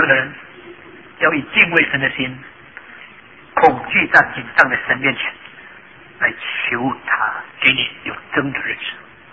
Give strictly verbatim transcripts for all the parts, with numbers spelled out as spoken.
有的人要以敬畏神的心，恐惧战紧张的神面前来求他给你有真的认识。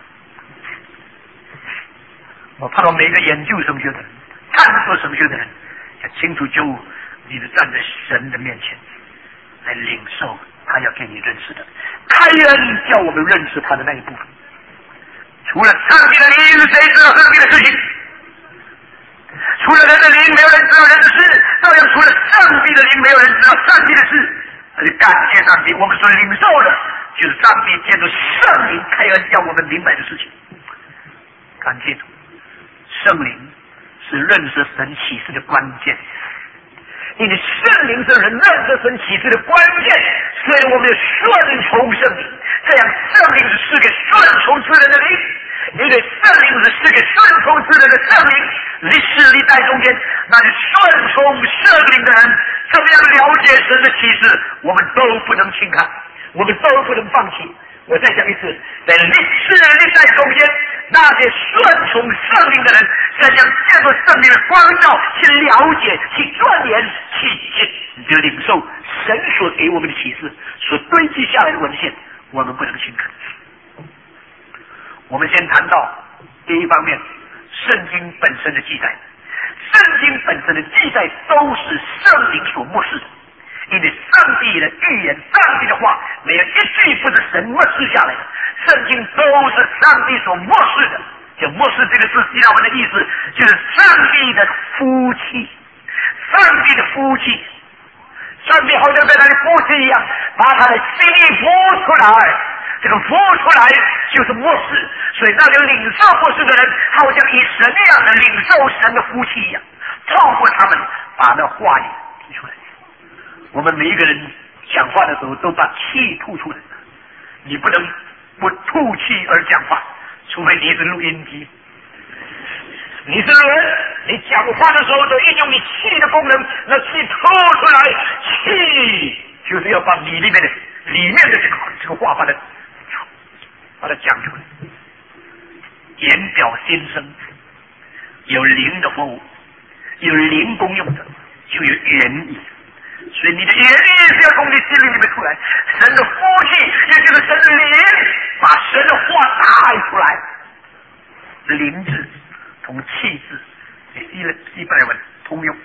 我盼望每一个研究神学的人、探索神学的人，要清楚就你是站在神的面前来领受他要给你认识的，开恩叫我们认识他的那一部分。除了上帝的灵，谁知道上帝的事情？除了人的灵，没有人知道人的事，照样除了上帝的灵，没有人知道上帝的事。而且感谢上帝，我们所领受的就是上帝借着圣灵开恩叫我们明白的事情。感谢主，圣灵是认识神启示的关键，因为圣灵是人认识神启示的关键，所以我们要顺从圣灵，这样圣灵是赐给顺从之人的灵，因为圣灵是赐给顺从之人的圣灵。历史历代中间，那是顺从圣灵的人怎么样了解神的启示，我们都不能轻看，我们都不能放弃。我再讲一次，在历史历代中间，那些顺从圣灵的人怎样借助圣灵的光照去了解、去钻研、去去领受神所给我们的启示，所堆积下来的文献，我们不能轻看。我们先谈到第一方面，圣经本身的记载。圣经本身的记载都是圣灵所默示的，因为上帝的预言、上帝的话没有一句不是神默示下来的，圣经都是上帝所默示的。就默示这个字希腊文的意思就是上帝的夫妻，上帝的夫妻，上帝好像在他的夫妻一样，把他的心意孵出来，这个孵出来就是默示，所以那个领受默示的人好像以神一样的领受神的夫妻一样，透过他们把那话语提出来。我们每一个人讲话的时候都把气吐出来，你不能不吐气而讲话，除非你是录音机。你是人，你讲话的时候都运用你气的功能，那气吐出来，气就是要把你里面的里面的这个这个话把它把它讲出来。言表心声，有灵的服务，有灵功用的，就有言语。所以你的言语是要从你心里面出来，神的福气也就是神的灵，把神的话带出来。灵字同气字希了希伯来文通用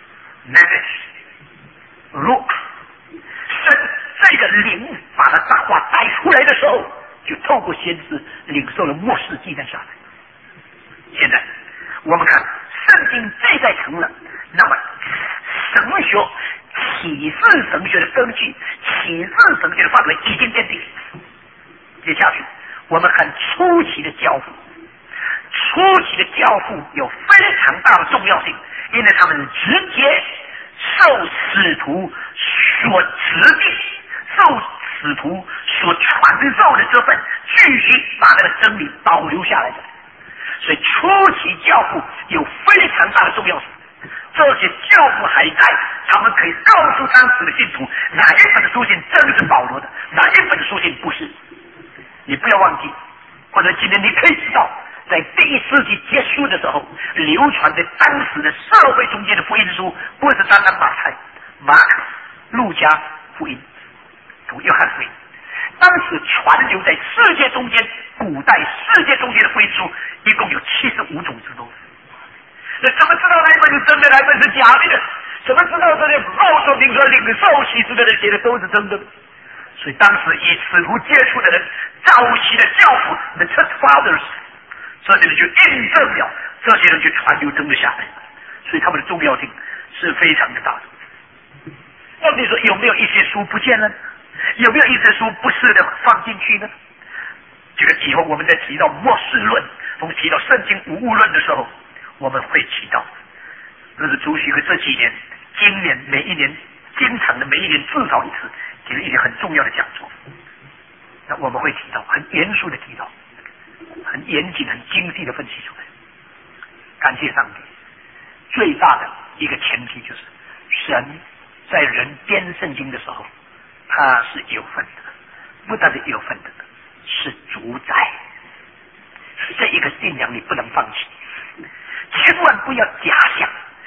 ，nefesh ruach， 神这个灵把他大话带出来的时候，就透过先知领受了末世记载下来。现在我们看圣经记载成了，那么神学启示神学的根据，启示神学的范围已经奠定。接下去我们看初期的交付，初期的交付有非常大的重要性，因为他们直接受使徒所指定，受使徒所传授的这份，继续把那个真理保留下来的。所以初期教父有非常大的重要性。这些教父还在，他们可以告诉当时的信徒哪一本的书信真是保罗的，哪一本的书信不是。你不要忘记，或者今天你可以知道，在第一世纪结束的时候，流传在当时的社会中间的福音书，不是单单马太、马可、路加福音、主约翰福音，当时传流在世界中间，古代世界中间的福音书一共有七十五种之多。那怎么知道哪一本是真的，哪一本是假的？怎么知道这些告诉您说领受启示的人写的都是真的？所以当时以使徒接触的人，早期的教父 the church fathers， 这些人就印证了，这些人就传流真的下来，所以他们的重要性是非常的大的。问题说有没有一些书不见了呢？有没有一些书不适的放进去呢？这个以后我们在提到末世论，我们提到圣经无误论的时候，我们会提到。这是主席和这几年今年每一年经常的每一年至少一次给了一些很重要的讲座，那我们会提到很严肃的提到，很严谨很精细的分析出来。感谢上帝，最大的一个前提就是神在人编圣经的时候他是有份的，不但是有份的，是主宰。这一个信仰你不能放弃，千万不要假想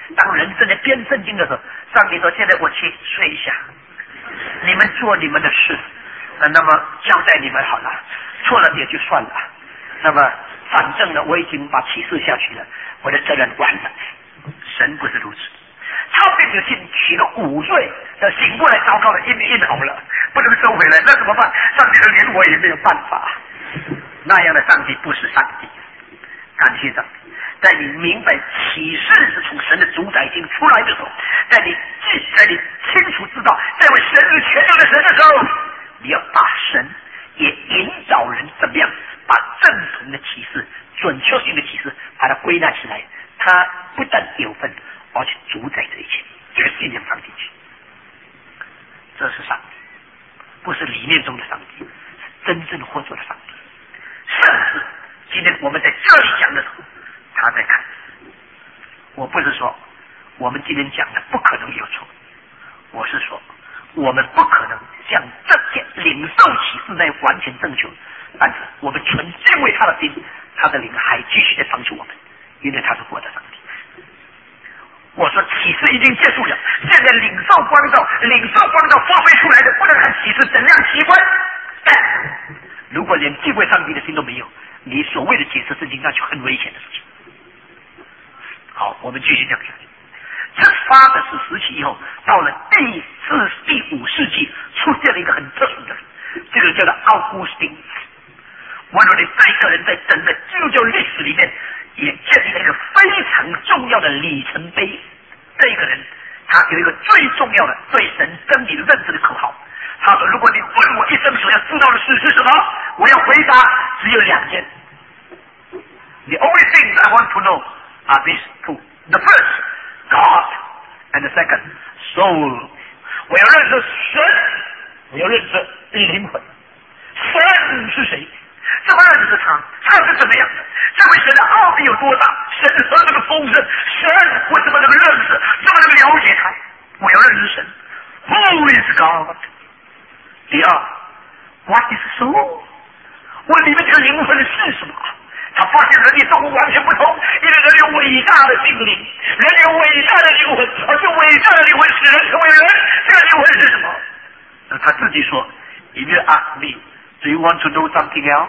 当人正在编圣经的时候，上帝说：“现在我去睡一下，你们做你们的事，那么交代你们好了，错了也就算了。那么反正呢，我已经把启示下去了，我的责任完了。”神不是如此，他被这个信起了五岁，要醒过来，糟糕了，阴阴好了，不能收回来，那怎么办？上帝的连我也没有办法。那样的上帝不是上帝。感谢上帝，在你明白启示是从神的主宰性出来的时候，在你在你清楚知道这位神是全能的神的时候，你要把神也引导人怎么样把正统的启示、准确性的启示把它归纳起来，他不但有份，而且主宰这一切，这个信仰放进去，这是上帝，不是理念中的上帝，是真正活着的上帝。甚至今天我们在这里讲的时候，他在看。我不是说我们今天讲的不可能有错，我是说我们不可能像这些领受启示那完全正确，但是我们存敬畏他的心，他的灵还继续在帮助我们，因为他是活的上帝。我说启示已经结束了，现在领受光照，领受光照发挥出来的不能看启示怎样奇观，但如果连敬畏上帝的心都没有，你所谓的解释圣经那就很危险的事情。好，我们继续讲下去。这发的是时期以后，到了第四、第五世纪，出现了一个很特殊的人，这个叫做奥古斯丁。我认为这个人在整个基督教历史里面也建立了一个非常重要的里程碑。这个人他有一个最重要的对神真理认知的口号。他说：“如果你问我一生所要知道的事是什么，我要回答只有两件。The only things I want to know are these two. The first, God, and the second, soul. 我要认识神，我要认识灵魂。神是谁？怎么认识他？他是怎么样的？这位神的奥秘有多大？神何等的丰盛？神我怎么能认识？怎么能了解他？我要认识神。Who is God？第二 ，What is soul？ 我里面这个灵魂是什么？他发现人与动物完全不同，因为人有伟大的心灵，人有伟大的灵魂，而这伟大的灵魂使人成为人。这个灵魂是什么？那他自己说 ：“If you ask me, do you want to know something else?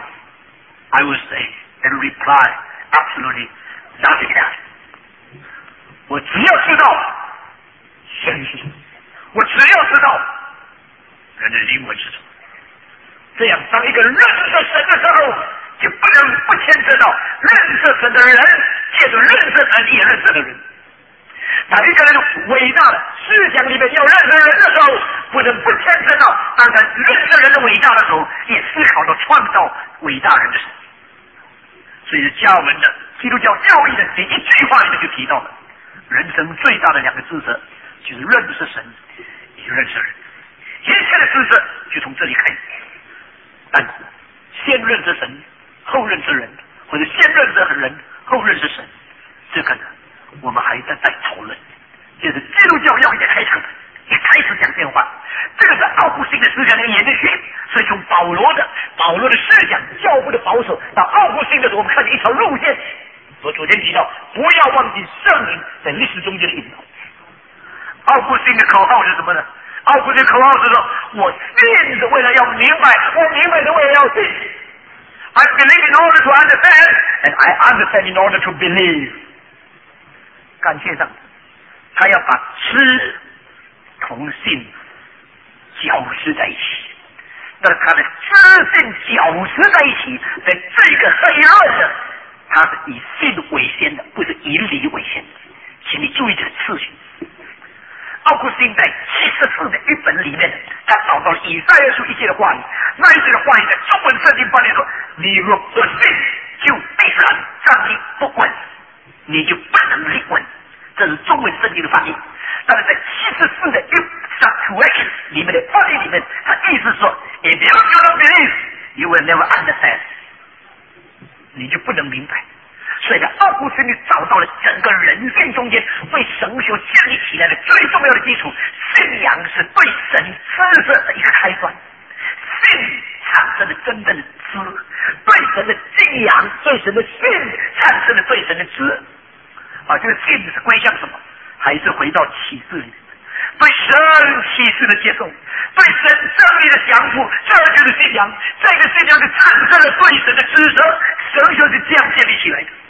I will say and reply absolutely nothing else。”我只要知道神是什么，我只要知道人的灵魂是什么。这样，当一个人认识神的时候，就不能不牵扯到认识神的人，借着认识神也认识的人。当一个人伟大的思想里面要认识人的时候，不能不牵扯到当他认识人的伟大的时候，也思考到创造伟大人的神。所以教门的基督教教义的这一句话里面就提到了，人生最大的两个知识就是认识神，也就认识人。一切的知识就从这里开始。但是先认识神，后认识人，或者先认识人，后认识神，这个呢，我们还在再讨论。这是基督教教义的开场，也开始讲电话。这个是奥古斯丁的思想的延续，所以从保罗的保罗的思想、教父的保守到奥古斯丁的时候，我们看见一条路线。我昨天提到，不要忘记圣灵在历史中间的引导。奥古斯丁的口号是什么呢？奥古斯丁口号是说：“我信是为了要明白，我明白是为了要信。I believe in order to understand, and I understand in order to believe。”感谢上帝，他要把知同信交织在一起。但是他的知信交织在一起，在这个黑暗的，他是以信为先的，不是以理为先的。请你注意这个次序。奥古斯丁在七十四的一本里面，他找到了以赛亚书一些的话语，那一些的话语在中文圣经翻译说：“你若不信，就必然上帝不问，你就不能立问。”这是中文圣经的翻译。但是在七十四的一 subtraction 里面的翻译里面，他意思说 ：“If you do not believe, you will never understand。”你就不能明白。所以，奥古斯丁找到了整个人性中间为神学建立起来的最重要的基础。信仰是对神知识的一个开端，信产生了真正的知，对神的敬仰，对神的信产生了对神的知。啊，这个信是归向什么？ 是回到启示里面，对神启示的接受，对神真理的降服，这就是信仰。这个信仰是产生了对神的知识，神就是这样建立起来的。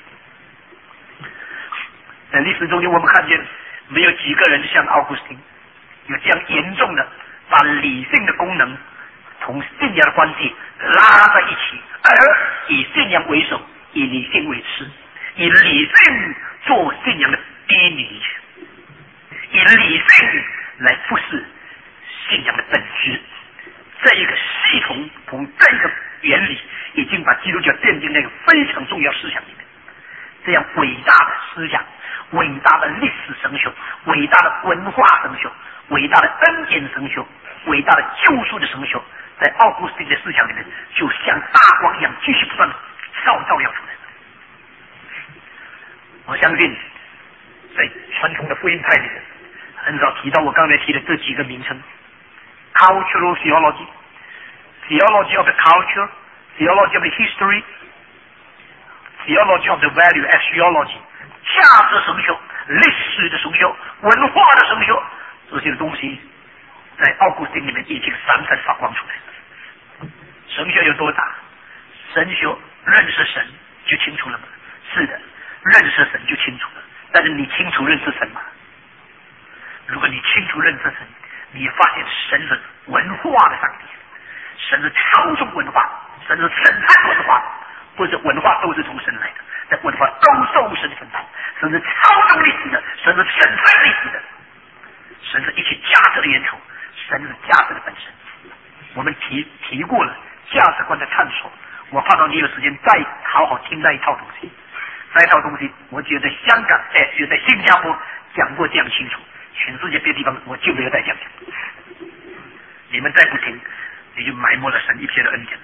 在历史中间，我们看见没有几个人像奥古斯丁有这样严重的把理性的功能同信仰的关系拉在一起，而以信仰为首，以理性为次，以理性做信仰的第一女，以理性来复视信仰的本质。这一个系统同这一个原理已经把基督教奠定那个非常重要思想里面。这样伟大的思想，伟大的历史神学，伟大的文化神学，伟大的恩典神学，伟大的救赎的神学，在奥古斯丁的思想里面就像大光一样继续不断照照耀出来。我相信在传统的福音派里面很少提到我刚才提的这几个名称， cultural theology, theology of the culture, theology of the history, theology of the value as theology, 价值神学、历史的神学、文化的神学，这些东西在奥古斯丁里面已经闪闪发光出来了。神学有多大？神学认识神就清楚了吗？是的，认识神就清楚了。但是你清楚认识神吗？如果你清楚认识神，你发现神是文化的上帝，神是操纵文化，神是审判文化，或者文化都是从神来的，但文化都受神审判，神是操纵历史的，神是审判历史的，神是一切价值的源头，神是价值的本身。我们提提过了价值观的探索，我怕到你有时间再好好听那一套东西。那一套东西，我觉得香港在只有在新加坡讲过这样清楚，全世界别的地方我就没有再讲讲。你们再不听，你就埋没了神一切的恩典。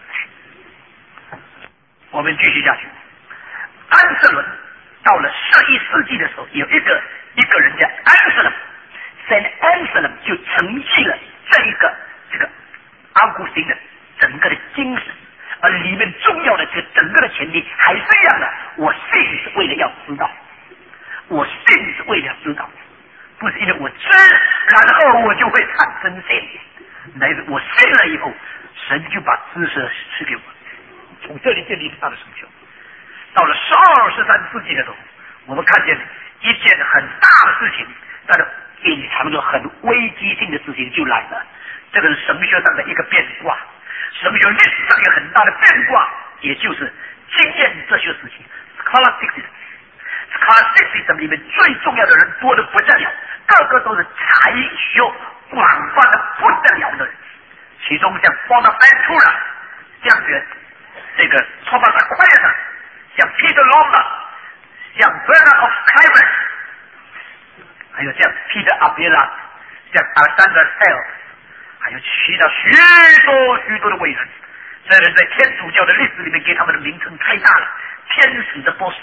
我们继续下去。安瑟伦到了十一世纪的时候，有一个一个人叫安瑟伦 ，Saint Anselm 就承继了这一个这个奥古斯丁的整个的精神。而里面重要的这个整个的前提还是一样的，我信是为了要知道，我信是为了知道，不是因为我知，然后我就会产生信，乃是我信了以后，神就把知识赐给我，从这里建立他的神学。到了十二、十三世纪的时候，我们看见一件很大的事情，但是隐藏着很危机性的事情就来了，这个是神学上的一个变卦。神学历史上有很大的变卦，也就是经验哲学时期 scholasticism。scholasticism 里面最重要的人多得不得了，个个都是才学广泛的不得了的人。其中像 Bonaventura 这样的这个 Thomas Aquinas， 像 Peter Lombard， 像 Bernard of Clairvaux， 还有像 Peter Abelard， 像 Alexander Self，还有其他许多许多的伟人，这人在天主教的历史里面给他们的名称太大了，天使的博士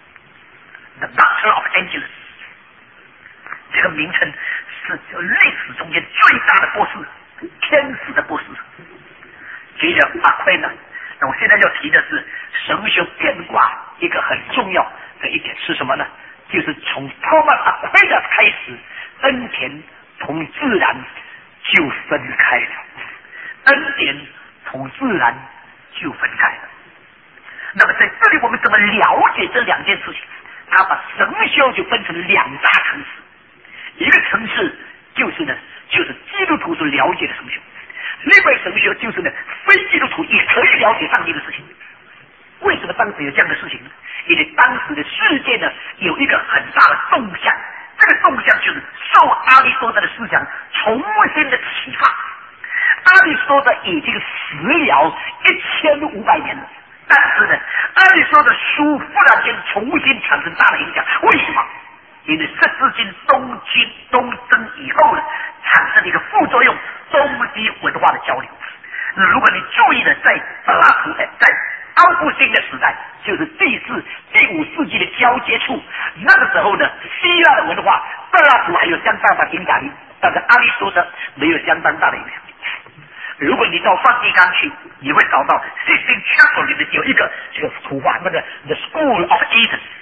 ，The Doctor of Angels， 这个名称是历史中间最大的博士，天使的博士。接着阿奎呢，那我现在要提的是神学变卦一个很重要的一点是什么呢？就是从 Thomas Aquinas 开始，恩典同自然就分开了，恩典同自然就分开了。那么在这里我们怎么了解这两件事情？他把神学就分成两大层次，一个层次就是呢，就是基督徒所了解的神学，另外神学就是呢，非基督徒也可以了解上帝的事情。为什么当时有这样的事情呢？因为当时的世界呢有一个很大的动向，这个动向就是受阿里多德的思想重新的启发。阿里多德已经死了一千五百年了，但是呢，阿里多德书忽然间重新产生大的影响。为什么？因为十字军东进东征以后呢，产生了一个副作用，东西文化的交流。如果你注意的，在柏拉图在奥古斯丁的时代，就是第四、第五世纪的交接处，那个时候呢，希腊的文化，柏拉图还有相当大的影响力，但是阿里多德没有相当大的影响力。如果你到梵蒂冈去，你会找到 Sistine Chapel 里面有一个这个图画，那个 The School of Athens，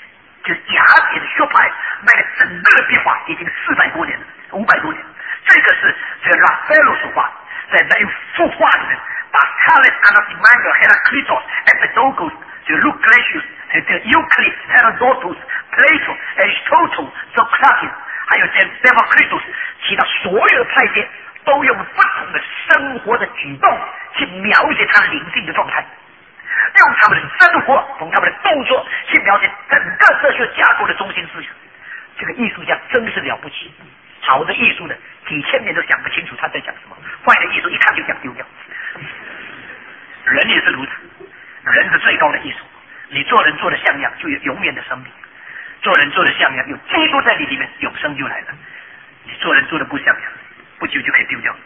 就是雅典的学派，那个整个的壁画已经四百多年了，五百多年。这个是这个拉斐罗所画，在那一幅画里面，把 Thales Anaximander Heraclitus Empedocles 就 Lucretius 还有这个 Euclid Herodotus Plato Aristotle Socrates 还有这 Democritus 其他所有的派别都用不同的生活的举动去描写他灵性的状态，用他们的生活从他们的动作去描写整个哲学架构的中心思想。这个艺术家真是了不起，好的艺术呢几千年都想不清楚他在讲什么，坏的艺术一看就想丢掉。人也是如此，人是最高的艺术，你做人做的像样就有永远的生命，做人做的像样有基督在你里面，永生就来了。你做人做的不像样，不久就可以丢掉。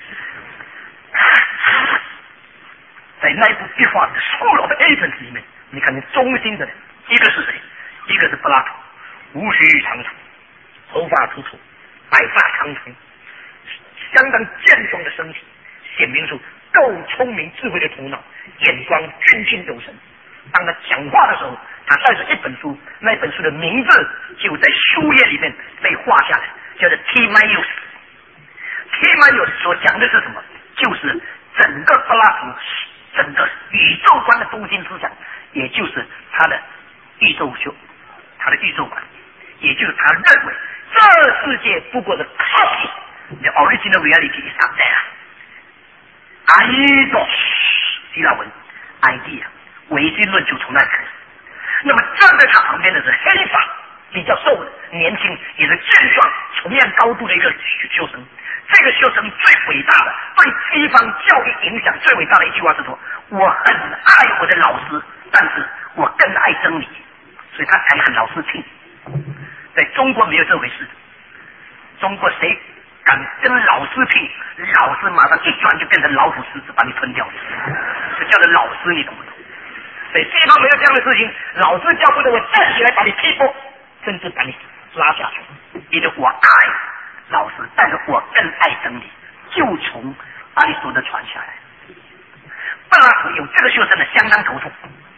在那一部壁画的 School of Athens 里面，你看见中心的人，一个是谁？一个是柏拉图，无须长处，头发秃秃，白发长长，相当健壮的身体，显明出够聪明智慧的头脑，眼光君心有神。当他讲话的时候，他带着一本书，那本书的名字就在书页里面被画下来，叫做 Timaeus。Timaeus 所讲的是什么？就是整个柏拉图整个宇宙观的中心思想，也就是他的宇宙学，他的宇宙观，也就是他认为这世界不过是 copy，the original reality is up there。Eidos 希腊文 idea， 唯心论就从那里开始。那么站在他旁边的是黑发比较瘦的年轻也是健壮同样高度的一个修生。这个修生最伟大的对西方教育影响最伟大的一句话是说，我很爱我的老师，但是我更爱真理，所以他才很老师亲。在中国没有这回事，中国谁敢跟老师拼，老师马上一转就变成老虎狮子把你吞掉了，这叫做老师，你懂不懂？所以西方没有这样的事情，老师教不得我站起来把你踢破，甚至把你拉下去，因为我爱老师，但是我更爱真理，就从阿里斯多德传下来。柏拉图有这个修身的相当头痛，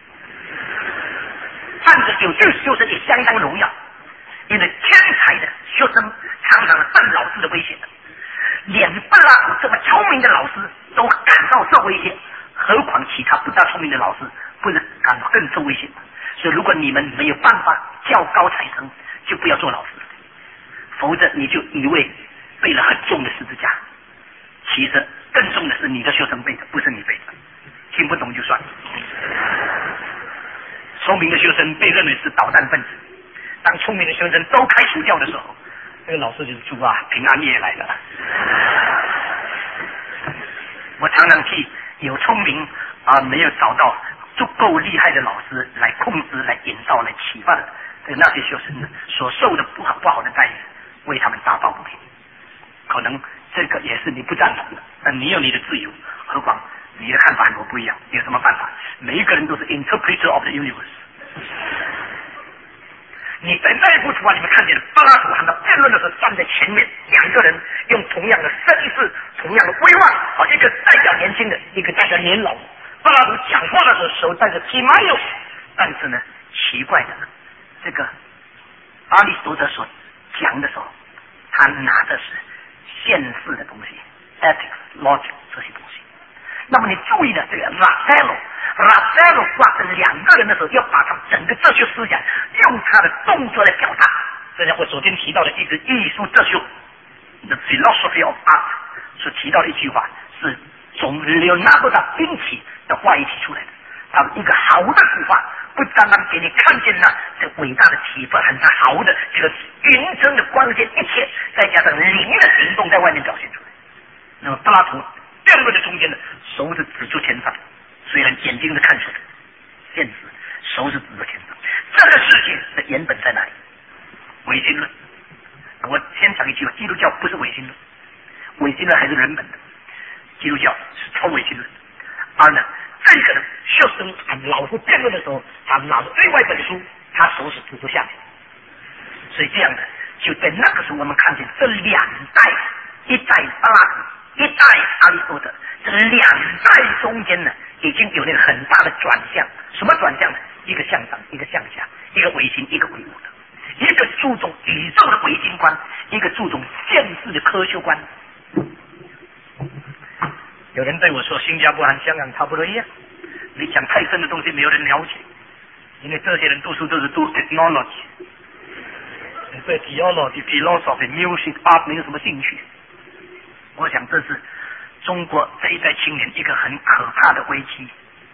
但是有这个修身也相当荣耀，因为天才的修身常常犯老师的威胁的，连柏拉图这么聪明的老师都感到受威胁，何况其他不大聪明的老师不是感到更受威胁吗？所以如果你们没有办法教高材生，就不要做老师，否则你就以为背了很重的十字架，其实更重的是你的学生背的，不是你背的。听不懂就算了。聪明的学生被认为是捣蛋分子，当聪明的学生都开除掉的时候，那个老师就是猪啊，平安夜来了。我常常替有聪明啊没有找到足够厉害的老师来控制、来引导、来启发的那些学生呢，所受的不好不好的待遇，为他们打抱不平。可能这个也是你不赞同的，但你有你的自由，何况你的看法和我不一样，有什么办法？每一个人都是 interpreter of the universe。你在那一部图画里面看见柏拉图和他辩论的时候站在前面，两个人用同样的声势、同样的威望，啊，一个代表年轻的，一个代表年老的。柏拉图讲话的时候手带着 Timaeus， 但是呢，奇怪的，这个阿里斯多德所讲的时候，他拿的是现世的东西 ，ethics、logic 这些东西。那么你注意的这个 Raffaello。Raffaello 画这两个人的时候，要把他整个哲学思想用他的动作来表达。这是我昨天提到的一个艺术哲学 ，The Philosophy of Art 所提到的一句话，是从 Leonardo da Vinci 的画意提出来的。他一个好的图画，不单单给你看见了这伟大的启发，很好的这个匀称的光线，一切再加上灵的行动在外面表现出来。那么柏拉图辩论的中间呢，手指指出天上。虽然眼睛是看出的现实，手是指着天上。这个世界的原本在哪里？唯心论。我先讲一句，基督教不是唯心论，唯心论还是人本的，基督教是超唯心论。而呢，这个呢，学生和老师辩论的时候，他拿着另外一本书，他手是指着下面。所以这样的，就在那个时候，我们看见这两代，一代柏拉图，一代阿里斯多德，这两代中间呢，已经有那个很大的转向。什么转向呢？一个向上，一个向下， 一个唯心，一个唯物的，一个注重宇宙的唯心观，一个注重现实的科学观。有人对我说，新加坡和香港差不多一样，你讲太深的东西没有人了解，因为这些人读书都是读 technology， 对 theology philosophy music art 没有什么兴趣。我想这是中国这一代青年一个很可怕的危机，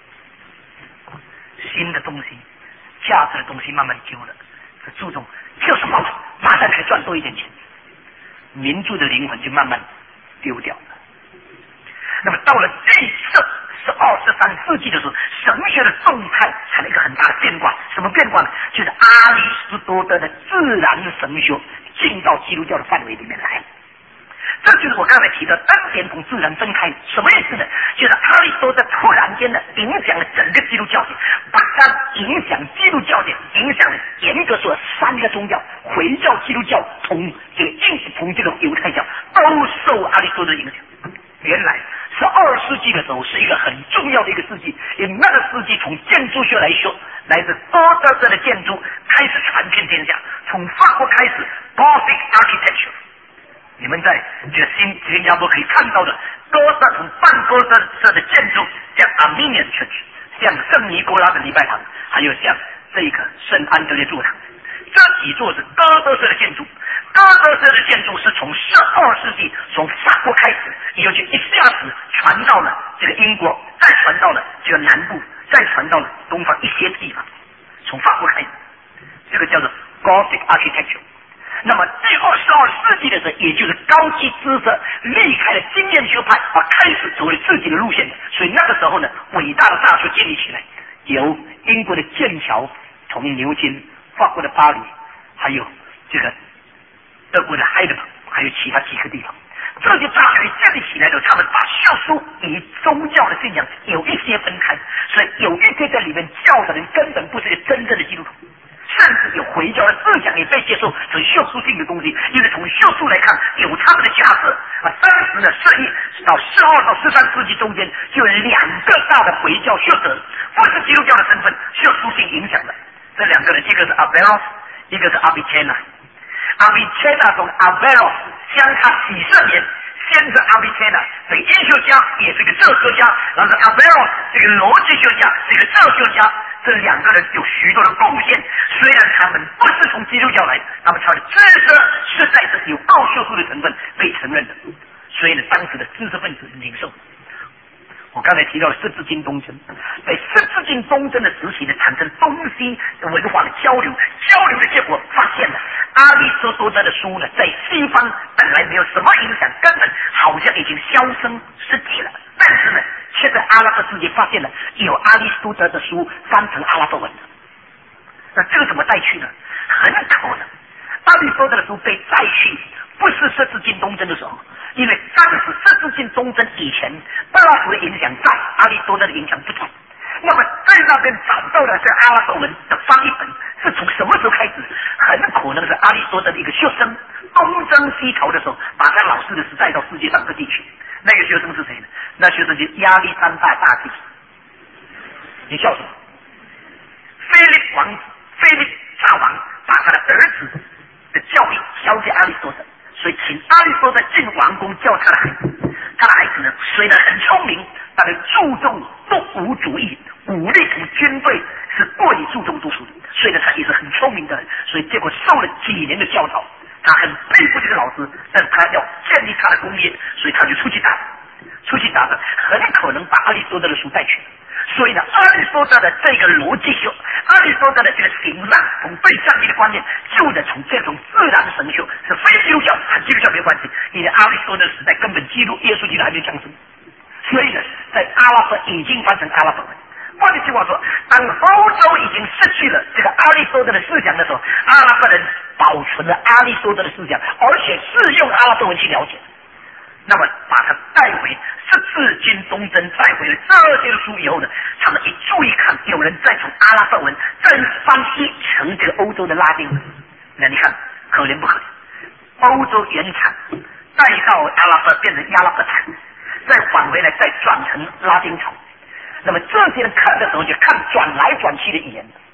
新的东西价值的东西慢慢丢了，注重就是马马上可以赚多一点钱，民族的灵魂就慢慢丢掉了。那么到了第十、十二、十三世纪的时候，神学的动态产生一个很大的变化。什么变化呢？就是阿里斯多德的自然神学进到基督教的范围里面来。这就是我刚才提的恩典同自然分开，什么意思呢？就是阿里斯多德突然间的影响了整个基督教界，把它影响基督教界，影响了严格说三个宗教，回教、基督教同这个印同这个犹太教都受阿里斯多德影响。原来十二世纪的时候是一个很重要的一个世纪，因为那个世纪从建筑学来说，来自多德式的建筑开始传遍天下，从法国开始 Gothic architecture。你们在这个新新加坡可以看到的多德从半多德式的建筑，像 Armenian Church， 像圣尼古拉的礼拜堂，还有像这个圣安德烈教堂，这几座是多德式的建筑。多德式的建筑是从十二世纪从法国开始，也就一下子传到了这个英国，再传到了这个南部，再传到了东方一些地方，从法国开始，这个叫做 Gothic architecture。那么第二十二世纪的时候，也就是高级知识离开了经验学派，而开始走了自己的路线。所以那个时候呢，伟大的大学建立起来，由英国的剑桥从牛津，法国的巴黎，还有这个德国的海德堡，还有其他几个地方。这些大学建立起来的时候，他们把学术与宗教的信仰有一些分开，所以有一些在里面教的人根本不是真正的基督徒，甚至有回教的思想也被接受成学术性的东西，因为从学术来看有他们的价值啊。当时呢，十一到十二到十三世纪中间就有两个大的回教学者，不是基督教的身份，学术性影响的。这两个人，一个是 Averroes， 一个是 Avicenna。阿比切纳从阿维罗相差几十年，先是阿比切纳这个医学家，也是个哲学家，然后是阿维罗这个逻辑学家，这个哲学家，这两个人有许多的贡献。虽然他们不是从基督教来，那么他的知识实在是有高学术的成分被承认的。所以呢，当时的知识分子领袖，我刚才提到了十字军东征，在十字军东征的时期呢，产生东西文化的交流，交流的结果发现了阿里斯多德的书呢，在西方本来没有什么影响，根本好像已经销声匿迹了。但是呢，却在阿拉伯世界发现了有阿里斯多德的书翻成阿拉伯文的。那这个怎么带去呢？很可能阿里斯多德的书被带去，不是十字军东征的时候，因为当时十字军东征以前，柏拉图的影响在，阿里斯多德的影响不在。那么在那边找到了这阿拉伯文的翻译本，是从什么时候开始？很可能是阿里斯多德的一个学生东征西逃的时候，把他老师的诗带到世界上各地去。那个学生是谁呢？那学生就是亚历山大大帝。你笑什么？菲利王子，菲利大王把他的儿子的教育交给阿里斯多德，所以请阿里斯多德进王宫教他的孩子。他的孩子呢，虽然很聪明，但是注重动武主义，武力同军队是过于注重读书的，所以呢，他也是很聪明的人，所以结果受了几年的教导，他很佩服这个老师，但他要建立他的功业，所以他就出去打，出去打的很可能把阿里斯多德的书带去了。所以呢，阿里斯多德的这个逻辑学，阿里斯多德的这个形上同对上帝的观念，就是从这种自然神学，是非基督教和基督教没关系，因为阿里斯多德时代根本基督耶稣基督还没降生，所以呢，在阿拉伯已经翻成阿拉伯文。换句话说，当欧洲已经失去了这个阿里斯多德的思想的时候，阿拉伯人保存了阿里斯多德的思想，而且是用阿拉伯文去了解。那么把它带回十字军东征，带回了这些书以后呢，他们一注意看，有人在从阿拉伯文正翻译成这个欧洲的拉丁文。那你看可怜不可怜？欧洲原产带到阿拉伯变成阿拉伯产，再返回来再转成拉丁产。那么这些人看的时候就看转来转去的语言，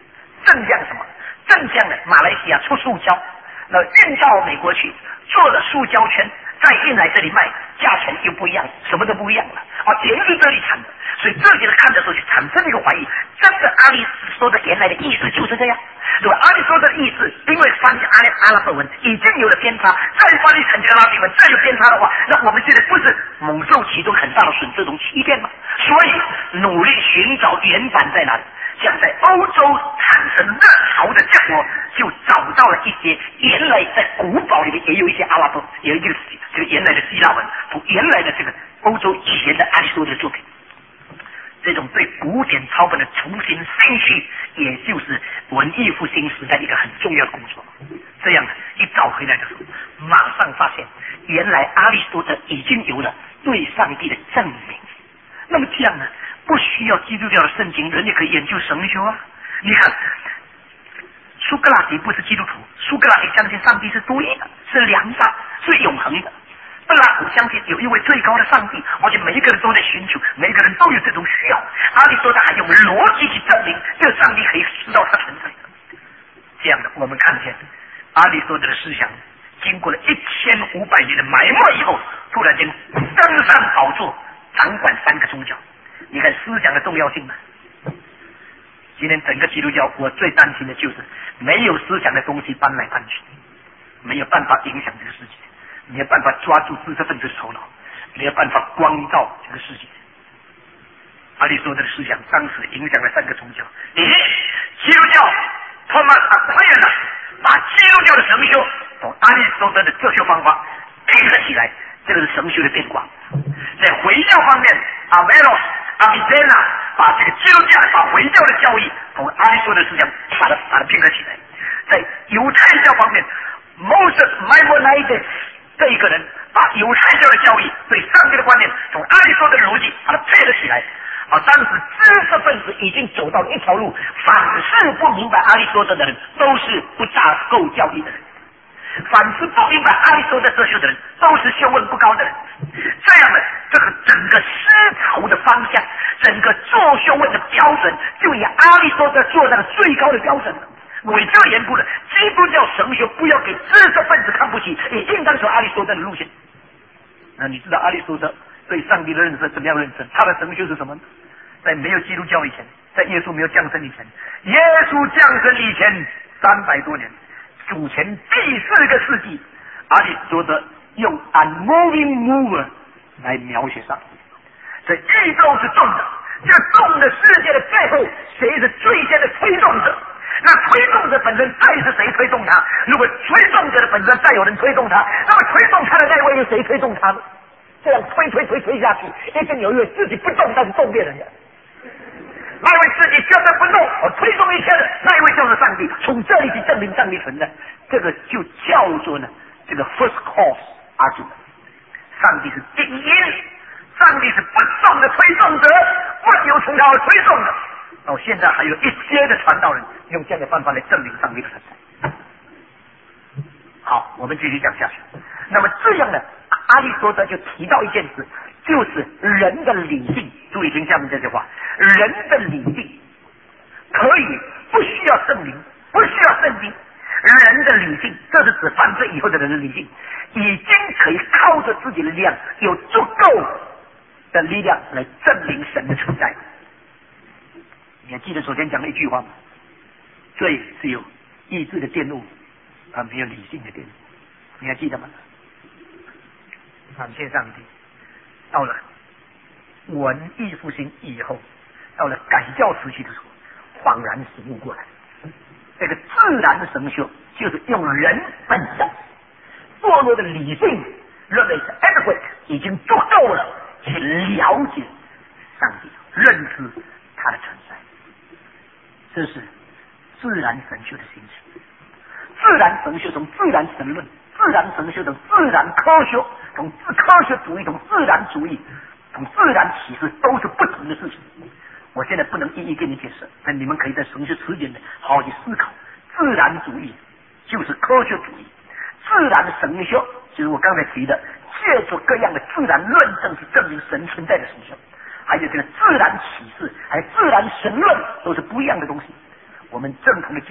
正向什么？正向的马来西亚出塑胶，那运到美国去做了塑胶圈，再运来这里卖，价钱又不一样，什么都不一样了啊！全是这里产的，所以这里看的时候就产生了一个怀疑：真的阿里说的原来的意思就是这样？对吧？阿里说的意思，因为翻译阿拉阿拉伯文已经有了偏差，再翻译成阿拉伯文再有偏差的话，那我们现在不是蒙受其中很大的损失，这种欺骗吗？所以努力寻找原版在哪里。像在欧洲产生热潮的结果，就找到了一些原来在古堡里面也有一些阿拉伯，有一个这个原来的希腊文和原来的这个欧洲以前的阿里斯多德的作品。这种对古典抄本的重新兴趣，也就是文艺复兴时代一个很重要的工作。这样一找回来的时候，马上发现原来阿里斯多德已经有了对上帝的证明。那么这样呢？不需要基督教的圣经，人也可以研究神学啊！你看，苏格拉底不是基督徒，苏格拉底相信上帝是对的，是良善，是永恒的。柏拉图相信有一位最高的上帝，而且每一个人都在寻求，每一个人都有这种需要。阿里说他还用逻辑去证明这个上帝可以知道他存在的。这样的，我们看见阿里说的思想经过了一千五百年的埋没以后，突然间登上宝座，掌管三个宗教。你看思想的重要性吗？今天整个基督教，我最担心的就是没有思想的东西搬来搬去，没有办法影响这个世界，没有办法抓住知识分子的头脑，没有办法光照这个世界。阿里说的思想当时影响了三个宗教。咦，基督教他妈啊，快了，把基督教的神修同阿里说的哲学方法配合起来，这个是神修的变卦。在回教方面，阿维罗阿比塞纳把这个基督教、把回教的教义同阿里说的思想把它把它拼合起来。在犹太教方面 ，Moses Maimonides 这一个人把犹太教的教义对上帝的观念从阿里说的逻辑把它配合起来。啊，当时知识分子已经走到了一条路，凡是不明白阿里说的人，都是不大够教义的人。凡是不明白阿里说的哲学的人，都是修问不高的人。这样的这个整个思潮的方向，整个做修问的标准，就以阿里说的做到了最高的标准了。为这缘故呢，基督教神学不要给知识分子看不起，也应当走阿里说的路线。那你知道阿里说的对上帝的认识怎么样认识？他的神学是什么呢？在没有基督教以前，在耶稣没有降生以前，耶稣降生以前三百多年。主前第四个世纪，阿里说的用 unmoving mover 来描写上帝。这宇宙是动的，这动的世界的背后，谁是最先的推动者？那推动者本身再是谁推动他？如果推动者的本身再有人推动他，那么推动他的那位是谁推动他呢？这样推推推推下去，一定有一位自己不动但是动别人的。那位自己根本不动，我推动一切的那一位就是上帝，从这里去证明上帝存在，这个就叫做呢这个 first cause argument。上帝是第一，上帝是不动的推动者，万有从他而推动的。到现在还有一些的传道人用这样的办法来证明上帝的存在。好，我们继续讲下去。那么这样呢，阿里多德就提到一件事，就是人的理性。注意听下面这句话：人的理性可以不需要圣灵，不需要圣经。人的理性，这是指犯罪以后的人的理性，已经可以靠着自己的力量，有足够的力量来证明神的存在。你还记得昨天讲的一句话吗？罪是有意志的玷污，而没有理性的玷污。你还记得吗？感谢上帝，到了文艺复兴以后，到了改教时期的时候，恍然醒悟过来，这个自然的神学就是用人本身堕落的理性认为是 adequate， 已经足够了去了解上帝，认知他的存在。这是自然神学的兴起。自然神学从自然神论，自然神学从自然科学，从自科学主义，从自然主义，从自然启示，都是不同的事情。我现在不能一一跟你解释，但你们可以在神学词典里好好去思考。自然主义就是科学主义，自然神学就是我刚才提的，借助各样的自然论证去证明神存在的神学。还有这个自然启示，还有自然神论，都是不一样的东西。我们正统的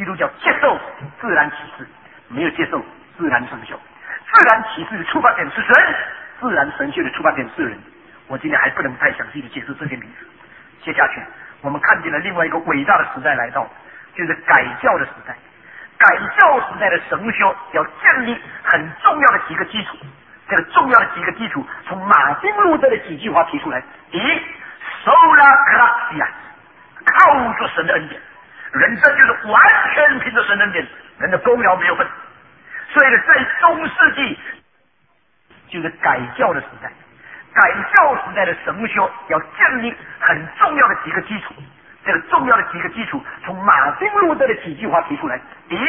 点是神，自然神学的出发点是人。我今天还不能太详细的解释这些名词。接下去我们看见了另外一个伟大的时代来到，就是改教的时代。改教时代的神学要建立很重要的几个基础，这个重要的几个基础从马丁路德的几句话提出来。第一 ，sola gratia， 靠着神的恩典，人生就是完全凭着神的恩典，人的功劳没有份。所以呢，在中世纪就是改教的时代，改教时代的神学要建立很重要的几个基础。这个重要的几个基础从马丁路德的几句话提出来。第一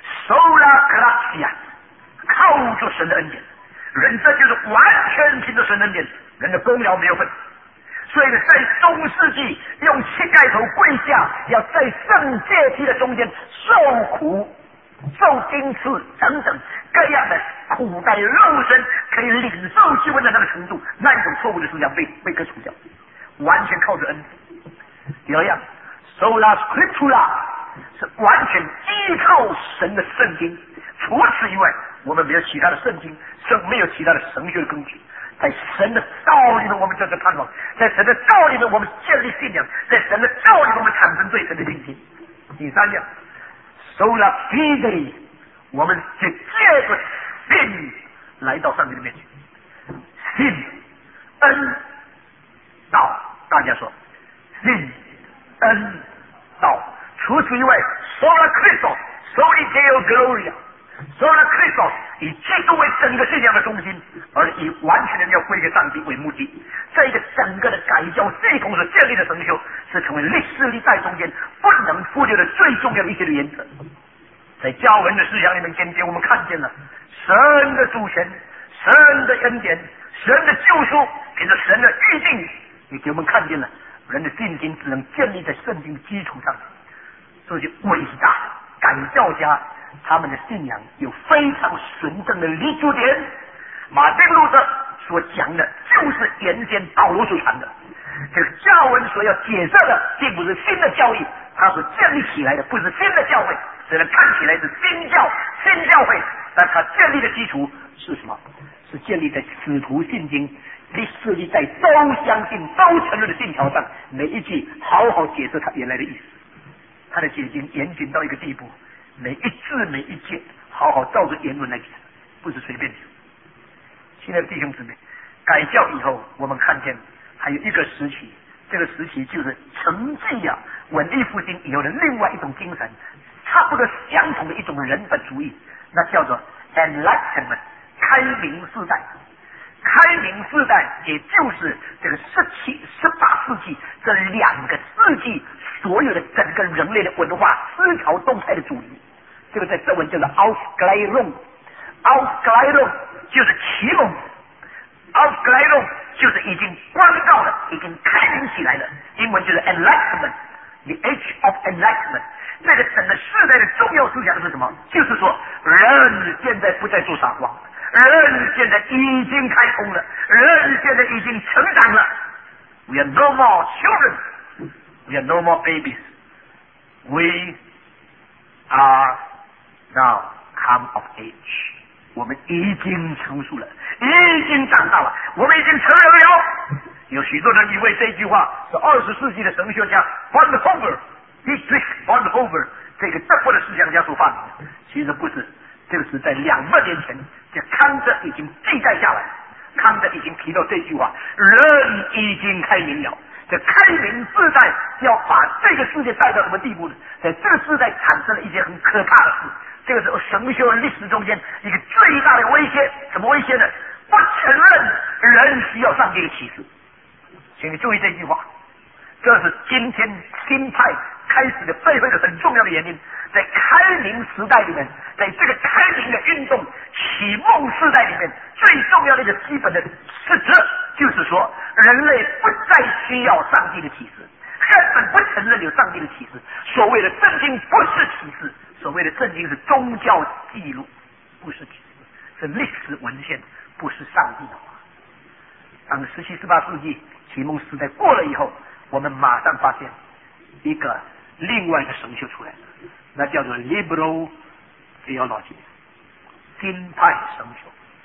，sola gratia， 靠着神的恩典，人生就是完全凭着神的恩典，人的功劳没有份。所以呢，在中世纪用膝盖头跪下，要在圣阶梯的中间受苦、受钉刺等等各样的苦待肉身可以领受救恩的那个程度，那一种错误的思想被被割除掉，完全靠着恩典。第二样 ，sola scriptura， 是完全依靠神的圣经。除此以外，我们没有其他的圣经，圣没有其他的神学的根据。在神的道里面，我们叫做盼望；在神的道里面，我们建立信仰；在神的道里面，我们产生对神的信心。第三样 ，sola fide， 我们就借着信来到上帝的面前。信、恩、道，大家说。信、恩、道，除此以外 ，sola Christos，soli Deo Gloria，sola Christos 以基督为整个信仰的中心，而以完全的要归给上帝为目的。这一个整个的改教系统所建立的神修，是成为历史历代中间不能忽略的最重要的一些的原则。在教文的思想里面，间接我们看见了神的主权、神的恩典、神的救赎，凭着神的预定，也给我们看见了。人的信心只能建立在圣经基础上，这些伟大的改教家，他们的信仰有非常纯正的立足点。马丁路德所讲的就是原先保罗所传的，这个教文所要解释的，并不是新的教义，它所建立起来的不是新的教会，虽然看起来是新教新教会，但它建立的基础是什么？是建立在使徒信经历史历代都相信、都承认的信条上，每一句好好解释它原来的意思。它的解经严谨到一个地步，每一字每一节好好照着原文来解，不是随便解。亲爱的弟兄姊妹，改教以后，我们看见还有一个时期，这个时期就是承继啊文艺复兴以后的另外一种精神，差不多相同的一种人本主义，那叫做 Enlightenment， 开明时代。开明时代，也就是这个十七、十八世纪这两个世纪所有的整个人类的文化思潮动态的主义，这个在德文叫做 Aufklärung，Aufklärung 就是启蒙 ，Aufklärung 就是已经光照了，已经开明起来了。英文就是 Enlightenment，the Age of Enlightenment。这个整个时代的重要思想是什么？就是说，人现在不再做傻瓜。人现在已经开通了，人现在已经成长了。We are no more children, we are no more babies. We are now come of age. 我们已经成熟了，已经长大了，我们已经成人了。有许多人以为这句话是二十世纪的神学家 Bonhoeffer, Dietrich Bonhoeffer 这个德国的思想家所发明的，其实不是。这个是在两百年前，这康德已经记载下来。康德已经提到这句话：人已经开明了。这开明时代要把这个世界带到什么地步呢？在这个时代产生了一些很可怕的事。这个是神学历史中间一个最大的威胁。什么威胁呢？不承认人需要上帝的启示。请你注意这句话，这是今天新派开始的背后的很重要的原因。在开明时代里面，在这个开明的运动启蒙时代里面，最重要的一个基本的事实就是说，人类不再需要上帝的启示，根本不承认有上帝的启示。所谓的圣经不是启示，所谓的圣经是宗教记录，不是启示，是历史文献，不是上帝的话。当十七、十八世纪启蒙时代过了以后，我们马上发现一个另外一个神学出来了。那叫做 liberal theology， 新派神学。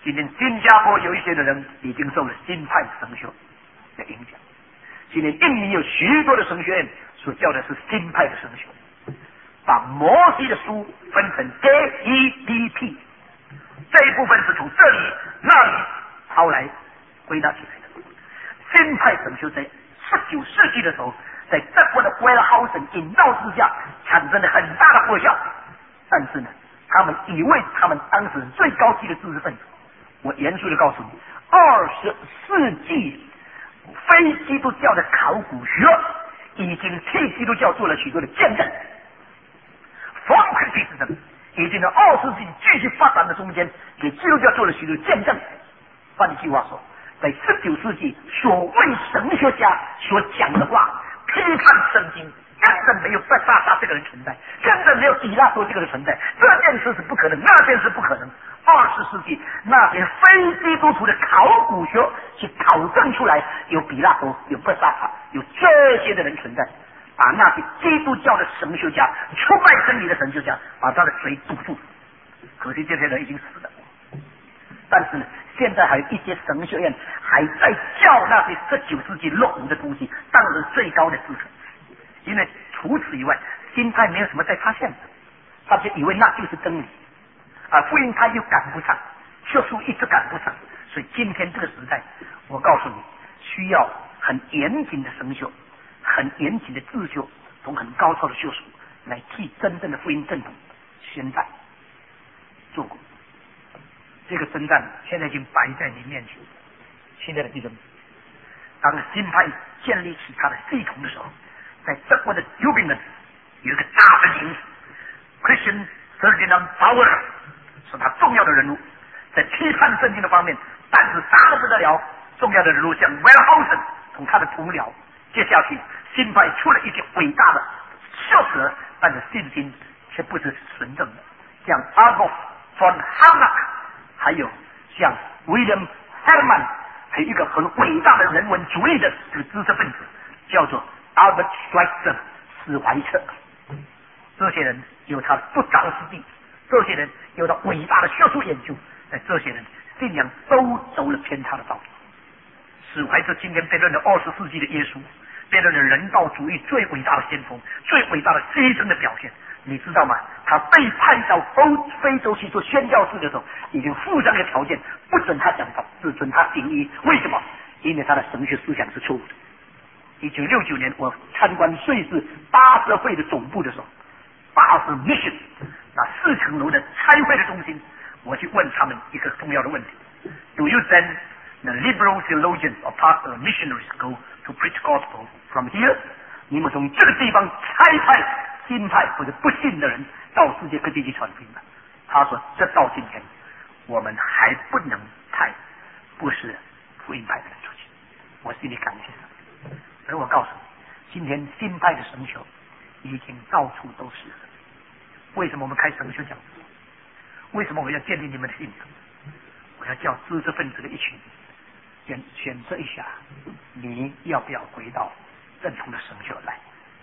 今天新加坡有一些的人已经受了新派神学的影响，今天印尼有许多的神学院所教的是新派的神学，把摩西的书分成 A E D P， 这一部分是从这里那里抄来归纳起来的。新派神学在十九世纪的时候，在德国的威尔豪森引导之下，产生了很大的果效。但是呢，他们以为他们当时最高级的知识分子。我严肃的告诉你，二十世纪非基督教的考古学已经替基督教做了许多的见证。方块地是什么？已经在二十世纪继续发展的中间，给基督教做了许多见证。换句话说，在十九世纪，所谓神学家所讲的话，批判圣经，根本没有贝萨萨这个人存在，根本没有比拉多这个人存在，这件事是不可能，那件事不可能。二十世纪那些非基督徒的考古学去考证出来，有比拉多，有贝萨萨，有这些的人存在，把那些基督教的神学家、出卖真理的神学家，把他的嘴堵住。可惜这些人已经死了。但是呢，现在还有一些神学院还在教那些十九世纪落伍的东西，当成最高的知识。因为除此以外，新派没有什么再发现的，他就以为那就是真理。啊，福音派又赶不上，学术一直赶不上，所以今天这个时代，我告诉你，需要很严谨的神学，很严谨的自学，同很高超的学术来替真正的福音正统宣战做过。这个征战现在已经摆在你面前。现在的弟兄们，当新派建立起他的系统的时候，在德国的右边人有一个大分营 Christian Ferdinand Bauer， 是他重要的人物，在批判圣经的方面，但是杀得不得了。重要的人物像 Wellhausen 同他的同僚。接下去，新派出了一些伟大的学者，但是信心却不是纯正的，像 Adolf von Harnack， 还有像 William Hermann， 还有一个很伟大的人文主义的这个知识分子，叫做 Albert Schweitzer 史怀彻。这些人有他不着之地，这些人有他伟大的学术研究，但这些人信仰都走了偏差的道路。史怀彻今天被认为二十世纪的耶稣，被认为人道主义最伟大的先锋，最伟大的牺牲的表现。你知道吗？他被派到欧非洲去做宣教士的时候，已经附上一个条件，不准他讲道，只准他行医。为什么？因为他的神学思想是错误的。一九六九年，我参观瑞士巴斯会的总部的时候，巴斯 mission 那四层楼的参会的中心，我去问他们一个重要的问题 ：Do you send the liberal theologians or pastors or missionaries go to preach gospel from here？ 你们从这个地方差派新派或者不信的人到世界各地去传福音的？他说：这到今天，我们还不能派不是福音派的人出去。我心里感谢他。而我告诉你，今天新派的神学已经到处都是了。为什么我们开神学讲座？为什么我要建立你们的信仰？我要叫知识分子的一群选选择一下，你要不要回到正统的神学来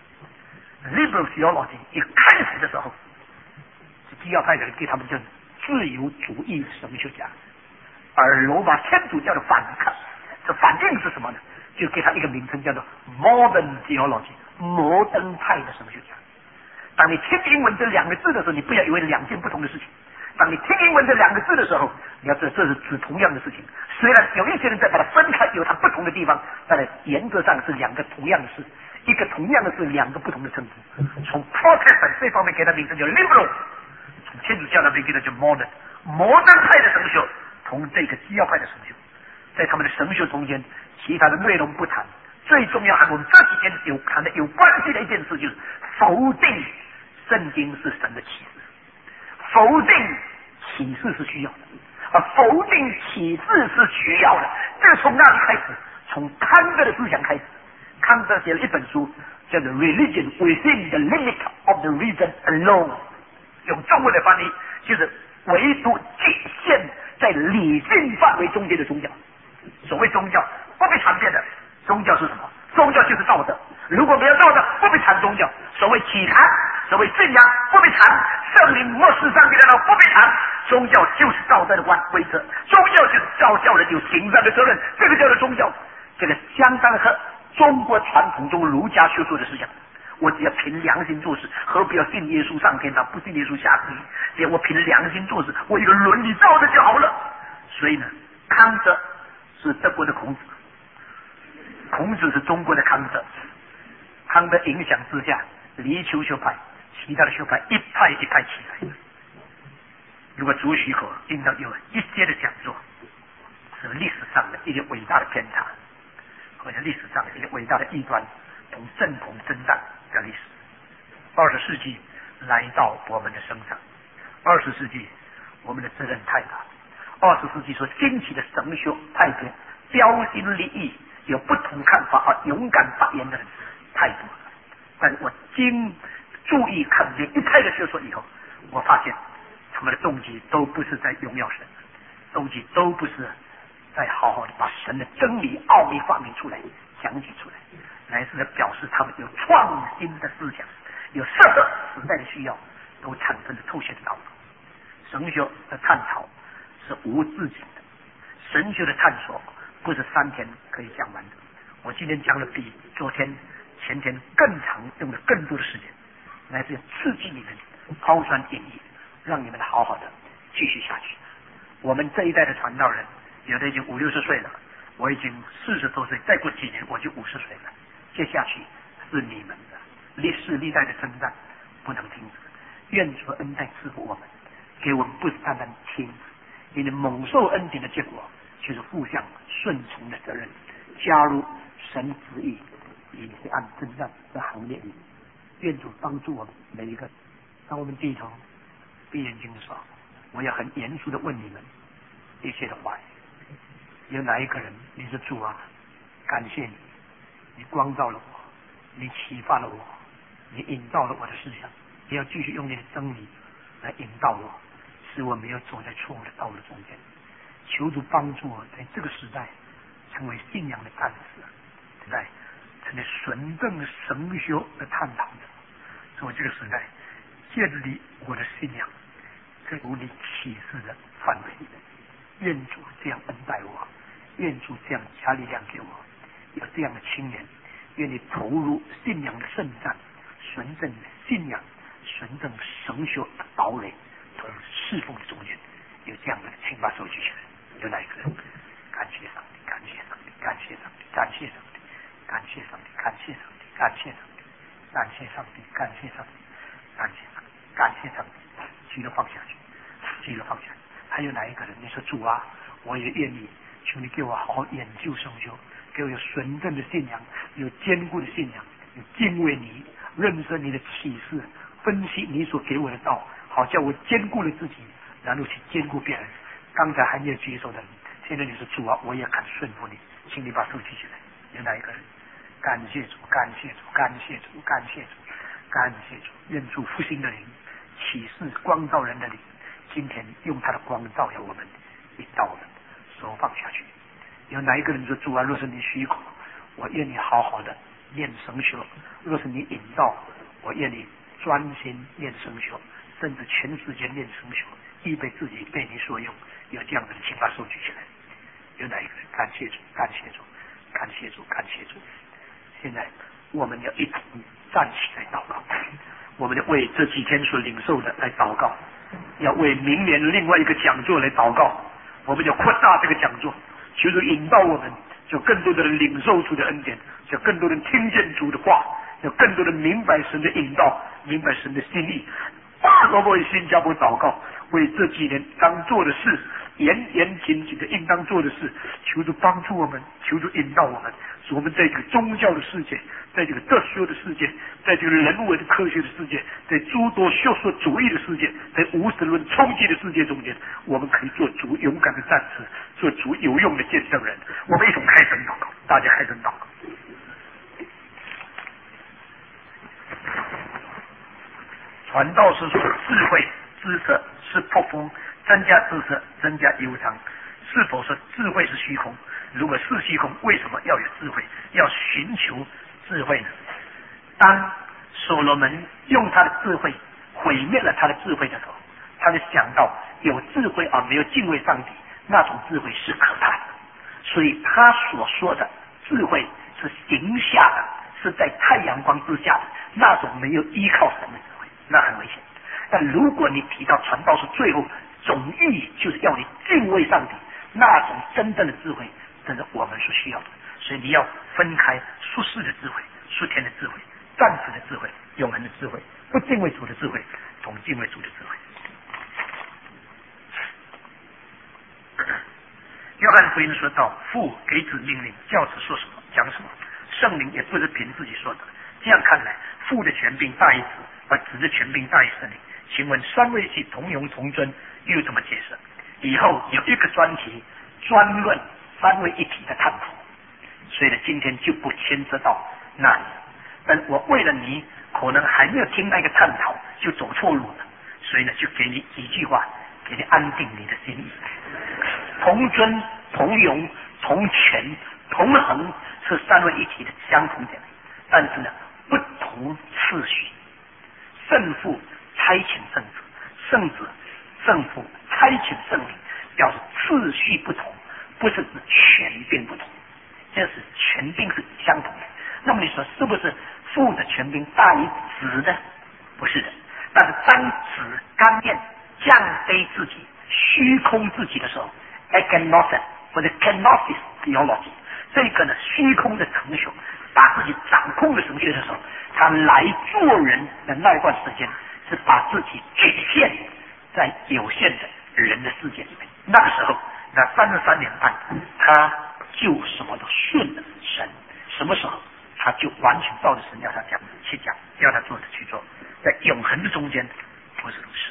？Liberal theology 一开始的时候，基要派的人对他们叫自由主义神学家，而罗马天主教的反抗，这反应是什么呢？就给他一个名称叫做 Modern Theology， 摩登派的神学家。当你听英文这两个字的时候，你不要以为两件不同的事情。当你听英文这两个字的时候，你要知道这是指同样的事情。虽然有一些人在把它分开，有它不同的地方，但是原则上是两个同样的事，一个同样的是两个不同的称呼。从 Protestant 这方面给它名称叫 Liberal， 从天主教那边给它叫 Modern。摩登派的神学同这个基要派的神学，在他们的神学中间，其他的内容不谈。最重要和我们这几天有谈的有关系的一件事，就是否定圣经是神的启示，否定启示是需要的，而否定启示是需要的。这个从哪里开始？从康德的思想开始。康德写了一本书，叫做《Religion Within the Limit of the Reason Alone》，用中文的翻译就是唯独局限在理性范围中间的宗教。所谓宗教不被常见的宗教是什么？宗教就是道德。如果没有道德，不被谈宗教。所谓祈坛，所谓信仰，不被谈；圣灵漠视上帝的道，不被谈； 宗教就是道德的规则，宗教就是教教人有行善的责任，这个叫做宗教。这个相当和中国传统中儒家学说的思想。我只要凭良心做事，何必要信耶稣上天堂，不信耶稣下地狱？只要我凭良心做事，我有个伦理道德就好了。所以呢，康德是德国的孔子，孔子是中国的康德。康德影响之下，离丘学派、其他的学派一派一派起来。如果主许可，应当有一节的讲座，是历史上的一个伟大的偏差，或者历史上的一个伟大的异端，同正统征战的历史。二十世纪来到我们的身上，二十世纪我们的责任太大。二十世纪所兴起的神学派别，标新立异，有不同看法而勇敢发言的人太多了。但是我经注意看见一派的学说以后，我发现他们的动机都不是在荣耀神，动机都不是在好好的把神的真理奥秘发明出来讲解出来，乃是表示他们有创新的思想，有适合时代的需要，都产生了抽象的道理。神学的探讨是无止境的，神学的探索不是三天可以讲完的。我今天讲的比昨天、前天更长，用了更多的时间，乃是刺激你们抛砖引玉，让你们好好的继续下去。我们这一代的传道人，有的已经五六十岁了，我已经四十多岁，再过几年我就五十岁了。接下去是你们的历世历代的征战，不能停止。愿主恩待赐福我们，给我们不是单单听，因为蒙受恩典的结果，就是互相顺从的责任，加入神旨意，也是按征战的行列里。愿主帮助我们每一个。当我们低头闭眼睛的时候，我要很严肃的问你们一些的话：有哪一个人你是主啊？感谢你，你光照了我，你启发了我，你引导了我的思想，你要继续用你的真理来引导我，使我没有走在错误的道路中间。求主帮助我在这个时代成为信仰的战士，在成为纯正神学的探讨者。所以这个时代建立我的信仰在如你启示的范围里面。愿主这样恩待我，愿主这样加力量给我，有这样的青年，愿你投入信仰的圣战，纯正的信仰，纯正神学的堡垒同侍奉的中间，有这样的请把手举起来。有哪一个人？感谢上帝，感谢上帝，感谢上帝，感谢上帝，感谢上帝，感谢上帝，感谢上帝，感谢上帝，感谢上帝，感谢上帝，感谢上帝，举了放下去，举了放下去。还有哪一个人？你说主啊，我也愿意，求你给我好好研究神学，给我有纯正的信仰，有坚固的信仰，有敬畏你，认识你的启示，分析你所给我的道，好叫我坚固了自己，然后去坚固别人。刚才还没有举手的人，现在你说主啊，我也肯顺服你，请你把手举起来。有哪一个人？感谢主，感谢主，感谢主，感谢主，感谢主。愿主复兴的灵，启示光照人的灵，今天用他的光照耀我们，引导我们，手放下去。有哪一个人说主啊，若是你许可，我愿你好好的念神学；若是你引导，我愿你专心念神学，甚至全世界念神学，预备自己被你所用。有这样的，请把手举起来。有哪一个人？感谢主，感谢主，感谢主，感谢主。现在我们要一同站起来祷告，我们要为这几天所领受的来祷告，要为明年另外一个讲座来祷告。我们要扩大这个讲座，求主引导我们，就更多的人领受主的恩典，就更多人听见主的话，有更多人明白神的引导，明白神的心意。我为新加坡祷告，为这几年当做的事，严严谨谨的应当做的事，求主帮助我们，求主引导我们，使我们在这个宗教的世界，在这个哲学的世界，在这个人文科学的世界，在诸多学说主义的世界，在无神论冲击的世界中间，我们可以做主勇敢的战士，做主有用的见证人。我们一同开声祷告，大家开声祷告。传道是说智慧知识是破风，增加知识增加悠长。是否说智慧是虚空？如果是虚空，为什么要有智慧？要寻求智慧呢？当所罗门用他的智慧毁灭了他的智慧的时候， 他就想到有智慧而没有敬畏上帝，那种智慧是可怕的。所以他所说的智慧是形下的，是在太阳光之下的那种没有依靠神的智慧，那很危险。但如果你提到传道是最后总意就是要你敬畏上帝，那种真正的智慧，这是我们所需要的。所以你要分开属世的智慧、属天的智慧、暂时的智慧、永恒的智慧，不敬畏主的智慧同敬畏主的智慧。约翰福音说到，父给子命令，教子说什么讲什么，圣灵也不是凭自己说的。这样看来，父的权柄大于子，而子的权柄大于圣灵。请问三位一体同荣同尊又怎么解释？以后有一个专题专论三位一体的探讨，所以呢，今天就不牵涉到那里。但我为了你可能还没有听那个探讨就走错路了，所以呢，就给你几句话，给你安定你的心意。同尊、同荣、同权、同衡是三位一体的相同点，但是呢，不同次序。圣父差遣圣子，圣子圣父差遣圣灵，表示次序不同，不是指权柄不同，这是权柄是相同的。那么你说是不是父的权柄大于子呢？不是的。但是当子甘愿降卑自己、虚空自己的时候 ，agnosis 或者 kenosis theology， 这个呢虚空的成熟，把自己掌控的神学的时候，他来做人的那一段时间，是把自己局限在有限的人的世界里面。那个时候，那三十三年半，他就什么都顺了神。什么时候，他就完全照着神要他讲去讲，要他做的去做，在永恒的中间，不是如此。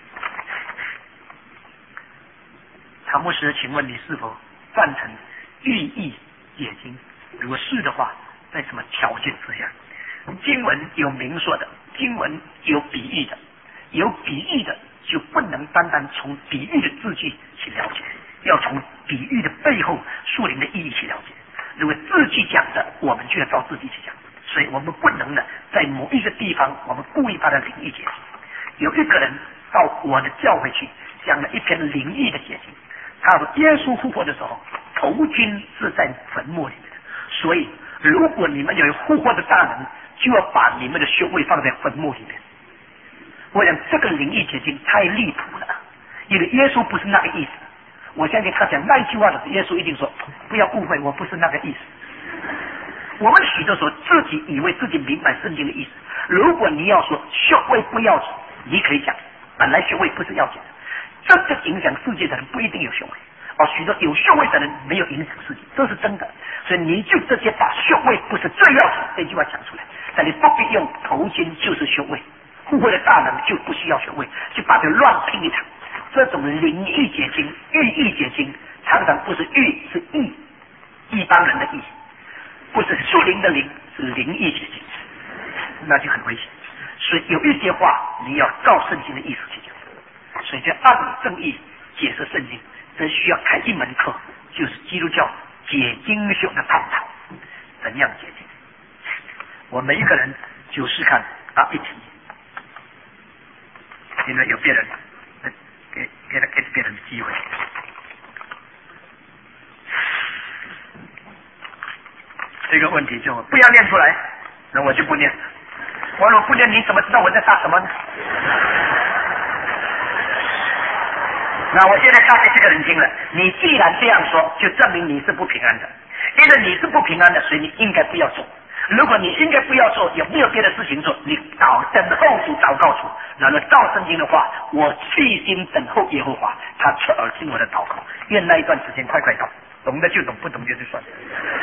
唐牧师，请问你是否赞成寓意解经？如果是的话，在什么条件之下？经文有明说的，经文有比喻的，有比喻的就不能单单从比喻的字句去了解，要从比喻的背后属灵的意义去了解。如果字句讲的，我们就要照字句去讲，所以我们不能呢在某一个地方我们故意把它灵异解经。有一个人到我的教会去讲了一篇灵异的解经，他说耶稣复活的时候头巾是在坟墓里面的，所以如果你们有复活的大能，就要把你们的穴位放在坟墓里面。我想这个灵异解经太离谱了，因为耶稣不是那个意思。我相信他讲那一句话的时候，耶稣一定说不要误会，我不是那个意思。我们许多时候自己以为自己明白圣经的意思，如果你要说穴位不要紧，你可以讲本来穴位不是要紧的，真正影响世界的人不一定有穴位，而许多有穴位的人没有影响世界，这是真的。所以你就直接把穴位不是最要紧这句话讲出来，但你不必用头巾就是穴位，复活的大能就不需要穴位，就把它乱拼一场。这种灵异解经、寓意解经，常常不是寓，是义，一般人的义，不是属灵的灵，是灵异解经，那就很危险。所以有一些话你要照圣经的意思去讲，所以就按理正义解释圣经，这需要开一门课，就是基督教解经学的探讨，怎样解经？我每一个人就试看啊一题，因为有别人。给给了给别人的机会，这个问题就不要念出来，那我就不念。我如果不念，你怎么知道我在答什么呢？那我现在答给这个人听了，你既然这样说，就证明你是不平安的，因为你是不平安的，所以你应该不要做。如果你应该不要做，有没有别的事情做？你祷等候主，祷告主。然后照圣经的话，我细心等候耶和华，他侧耳听我的祷告。愿那一段时间快快到，懂的就懂，不懂就就算了。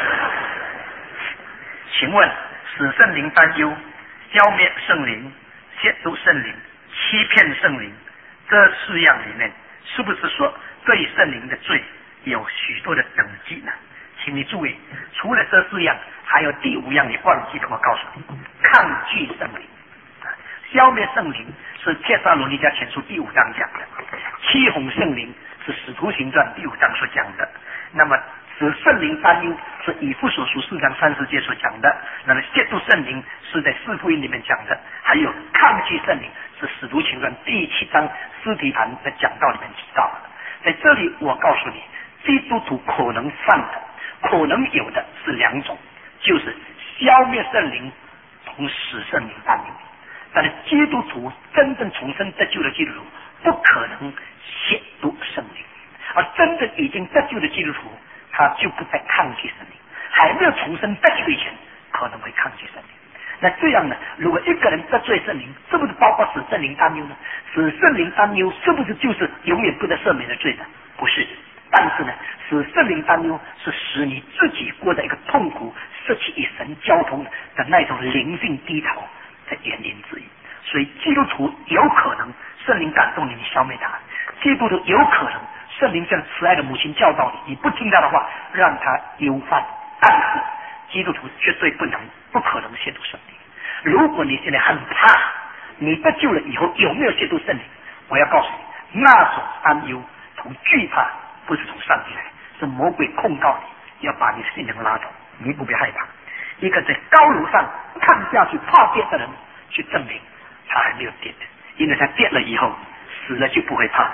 请问，使圣灵担忧、消灭圣灵、亵渎圣灵、欺骗圣灵，这四样里面，是不是说对圣灵的罪有许多的等级呢？请你注意，除了这四样，还有第五样你忘记了，我告诉你，抗拒圣灵。消灭圣灵是帖撒罗尼迦前书第五章讲的，欺哄圣灵是使徒行传第五章所讲的，那么使圣灵担忧是以弗所书四章三十节所讲的，那么亵渎圣灵是在四福音里面讲的，还有抗拒圣灵、 是《使徒行传》第七章司提反的讲道里面提到的。在这里我告诉你，基督徒可能犯的、可能有的是两种，就是消灭圣灵同使圣灵担忧。但是基督徒真正重生得救的基督徒不可能亵渎圣灵，而真正已经得救的基督徒他就不再抗拒圣灵，还没有重生得救以前可能会抗拒圣灵。那这样呢，如果一个人得罪圣灵，是不是包括使圣灵担忧呢？使圣灵担忧是不是就是永远不得赦免的罪呢？不是。但是呢，使圣灵担忧是使你自己过的一个痛苦、失去与神交通的那种灵性低潮的原因之一。所以基督徒有可能圣灵感动你，你消灭他；基督徒有可能圣灵像慈爱的母亲教导你，你不听他的话，让他忧犯。但是基督徒绝对不能、不可能亵渎圣灵。如果你现在很怕，你得救了以后有没有亵渎圣灵？我要告诉你，那种担忧同惧怕不是从上帝来，是魔鬼控告你，要把你的心灵拉走。你不必害怕。一个在高楼上看下去怕跌的人，去证明他还没有跌的，因为他跌了以后死了就不会怕。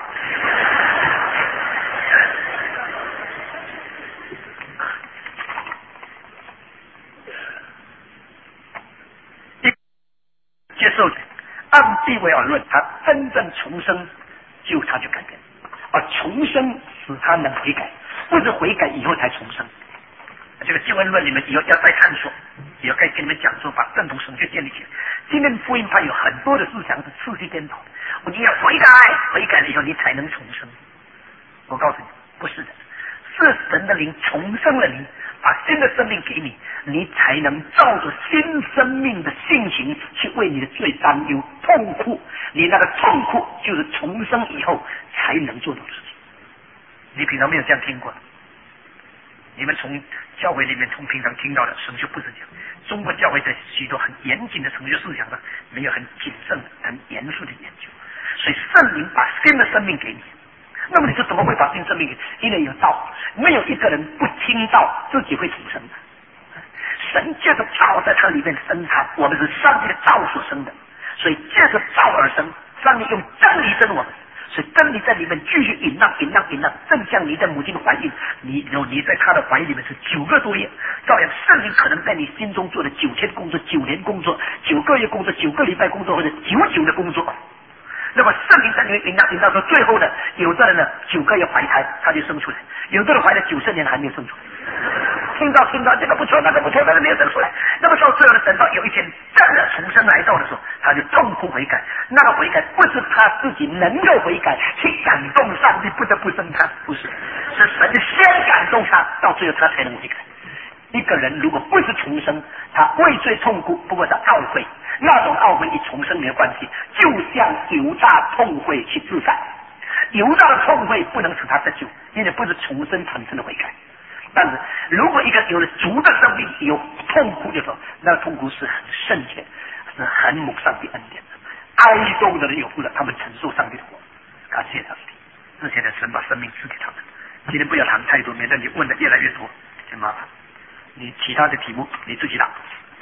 接受按地位而论，他真正重生就他就改变，而重生使他能悔改，不是悔改以后才重生。这个经文论里面以后要再探索，也要该跟你们讲说，把正统神学建立起来。今天福音派有很多的思想是刺激颠倒，你要悔改，悔改了以后你才能重生。我告诉你，不是的，是神的灵重生了你，把新的生命给你，你才能照着新生命的性情去为你的罪担忧痛苦。你那个痛苦就是重生以后才能做到的事情。你平常没有这样听过的，你们从教会里面从平常听到的神学不是这样。中国教会在许多很严谨的神学思想上没有很谨慎、很严肃的研究，所以圣灵把新的生命给你。那么你说怎么会把新生命给？因为有道，没有一个人不听到自己会重生的。神借着道在他里面生产，我们是上帝的道所生的，所以借着道而生。上帝用真理生我们，所以真理在里面继续引浪、引浪、引浪，正像你在母亲的怀孕，你有你在她的怀里面是九个多月，照样圣灵可能在你心中做了九天工作、九年工作、九个月工作、九个礼拜工作，或者久久的工作。那么圣灵在里面引导引导说，最后呢，有的人呢九个月怀胎他就生出来，有的人怀了九十年还没有生出来。听到听到这个不错，那个不错，那个没有生出来。那么到最后的等到有一天真的重生来到的时候，他就痛苦悔改。那个悔改不是他自己能够悔改去感动上帝不得不生他，不是，是神先感动他，到最后他才能悔改。一个人如果不是重生，他畏罪痛苦，不过是懊悔。那种懊悔与重生没有关系，就像犹大痛悔去自杀。犹大的痛悔不能使他得救，因为不是重生产生的悔改。但是如果一个有了主的生命有痛苦的时候，那个痛苦是很圣洁，是很蒙上帝恩典的。哀痛的人有福了，他们承受上帝的国。感谢上帝，之前的神把生命赐给他们。今天不要谈太多，免得你问的越来越多，就麻烦。你其他的题目你自己答。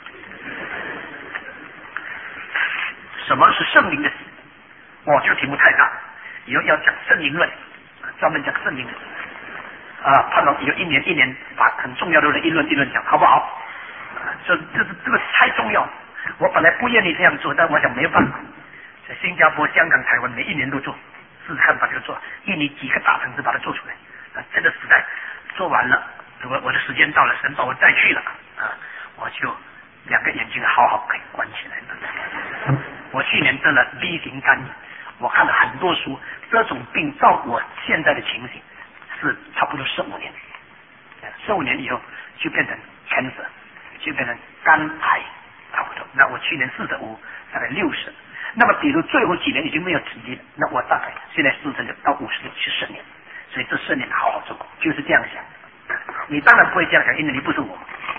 什么是圣灵的喜？哇，这个题目太大，以后要讲圣灵论，专门讲圣灵论啊。盼望以后一年一年把很重要的一论一论讲，好不好？这这是这个太重要。我本来不愿意这样做，但我想没有办法。在新加坡、香港、台湾，每一年都做，试试看把这个做。印尼几个大城市把它做出来。啊，这个时代做完了，我我的时间到了，神把我带去了啊，我就两个眼睛好好可以关起来了。我去年得了 B 型肝炎，我看了很多书，这种病照我现在的情形是差不多十五年，十五年以后就变成 cancer， 就变成肝癌，差不多。那我去年四十五，大概六十。那么比如最后几年已经没有体力了，那我大概现在四十六到五十六去十年，所以这十年好好做工，就是这样想。你当然不会这样想，因为你不是我，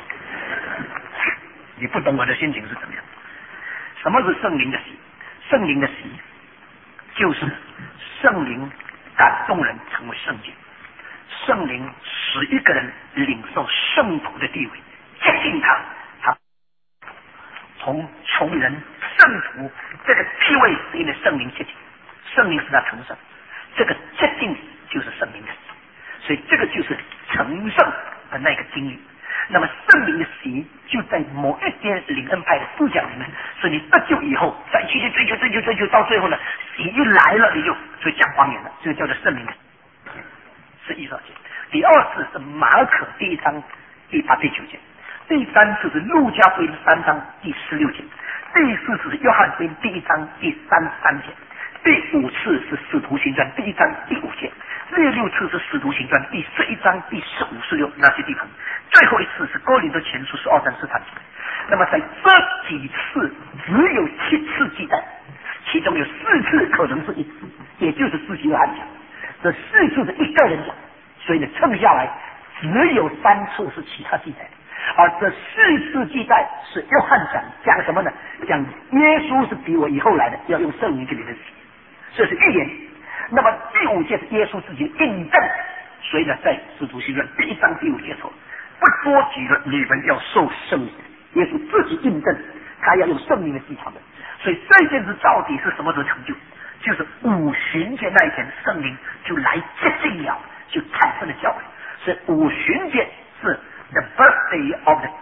你不懂我的心情是怎么样。什么是圣灵的喜？圣灵的喜就是圣灵感动人成为圣洁，圣灵使一个人领受圣徒的地位，接近他，他从穷人圣徒这个地位是因为圣灵接近，圣灵使他成圣，这个接近就是圣灵的喜，所以这个就是成圣的那个经历。那么圣灵的喜就在某一些灵恩派的思想里面，所以你得救以后再去去追求追求追求，到最后呢，喜一来了你就所以讲方言了，这个叫做圣灵的喜，是一少节。第二次是马可第一章第八第九节，第三次是路加福音三章第十六节，第四次是约翰福音第一章第三十三节，第五次是使徒行传第一章第五节，第六次是使徒行传第十一章第十五十六那些地方，最后一次是哥林多前书十二章十三节。那么在这几次只有七次记载，其中有四次可能是一次，也就是司机约翰讲，这四次是一个人讲，所以呢称下来只有三次是其他记载的，而这四次记载是约翰讲，讲什么呢？讲耶稣是比我以后来的，要用圣灵给你们写，这是预言。那么第五节是耶稣自己印证，所以呢在使徒行传第一章第五节说，不多举了你们要受圣灵，耶稣自己印证他要用圣灵的技巧的。所以这件事到底是什么时候成就？就是五旬节那一天圣灵就来接近了，就产生了教会。所以五旬节是 the birthday of the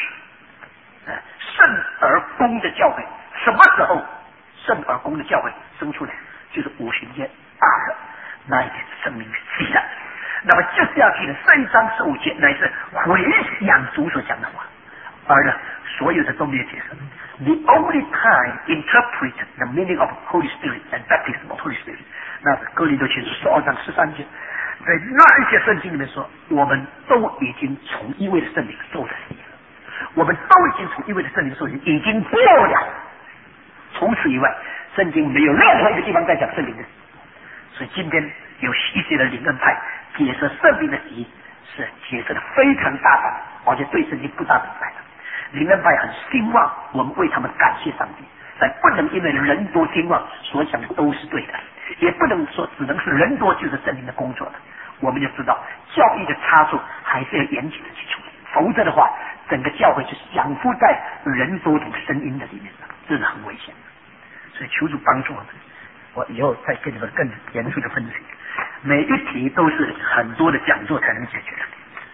church， 圣而公的教会。什么时候圣而公的教会生出来？就是五旬节大的那一天圣灵起来。那么接下去的这一章十五节乃是回想主所讲的话，而呢所有的都没有解释。The only time interpret the meaning of Holy Spirit and baptism of Holy Spirit， 那是哥林多前书十二章十三节，在那一些圣经里面说，我们都已经从一位的圣灵受了洗了，我们都已经从一位的圣灵受洗，已经过了。除此以外，圣经没有任何一个地方在讲圣灵的洗。所以今天有一些的灵恩派解释圣灵的洗是解释的非常大胆，而且对圣经不大明白的。灵恩派很兴旺，我们为他们感谢上帝，但不能因为人多兴旺所讲的都是对的，也不能说只能是人多就是圣灵的工作的。我们就知道教义的插数还是要严谨的基础，否则的话整个教会就降服在人多种声音的里面了，这是很危险的。所以求主帮助我们，我以后再跟你们更严肃的分析，每一题都是很多的讲座才能解决的。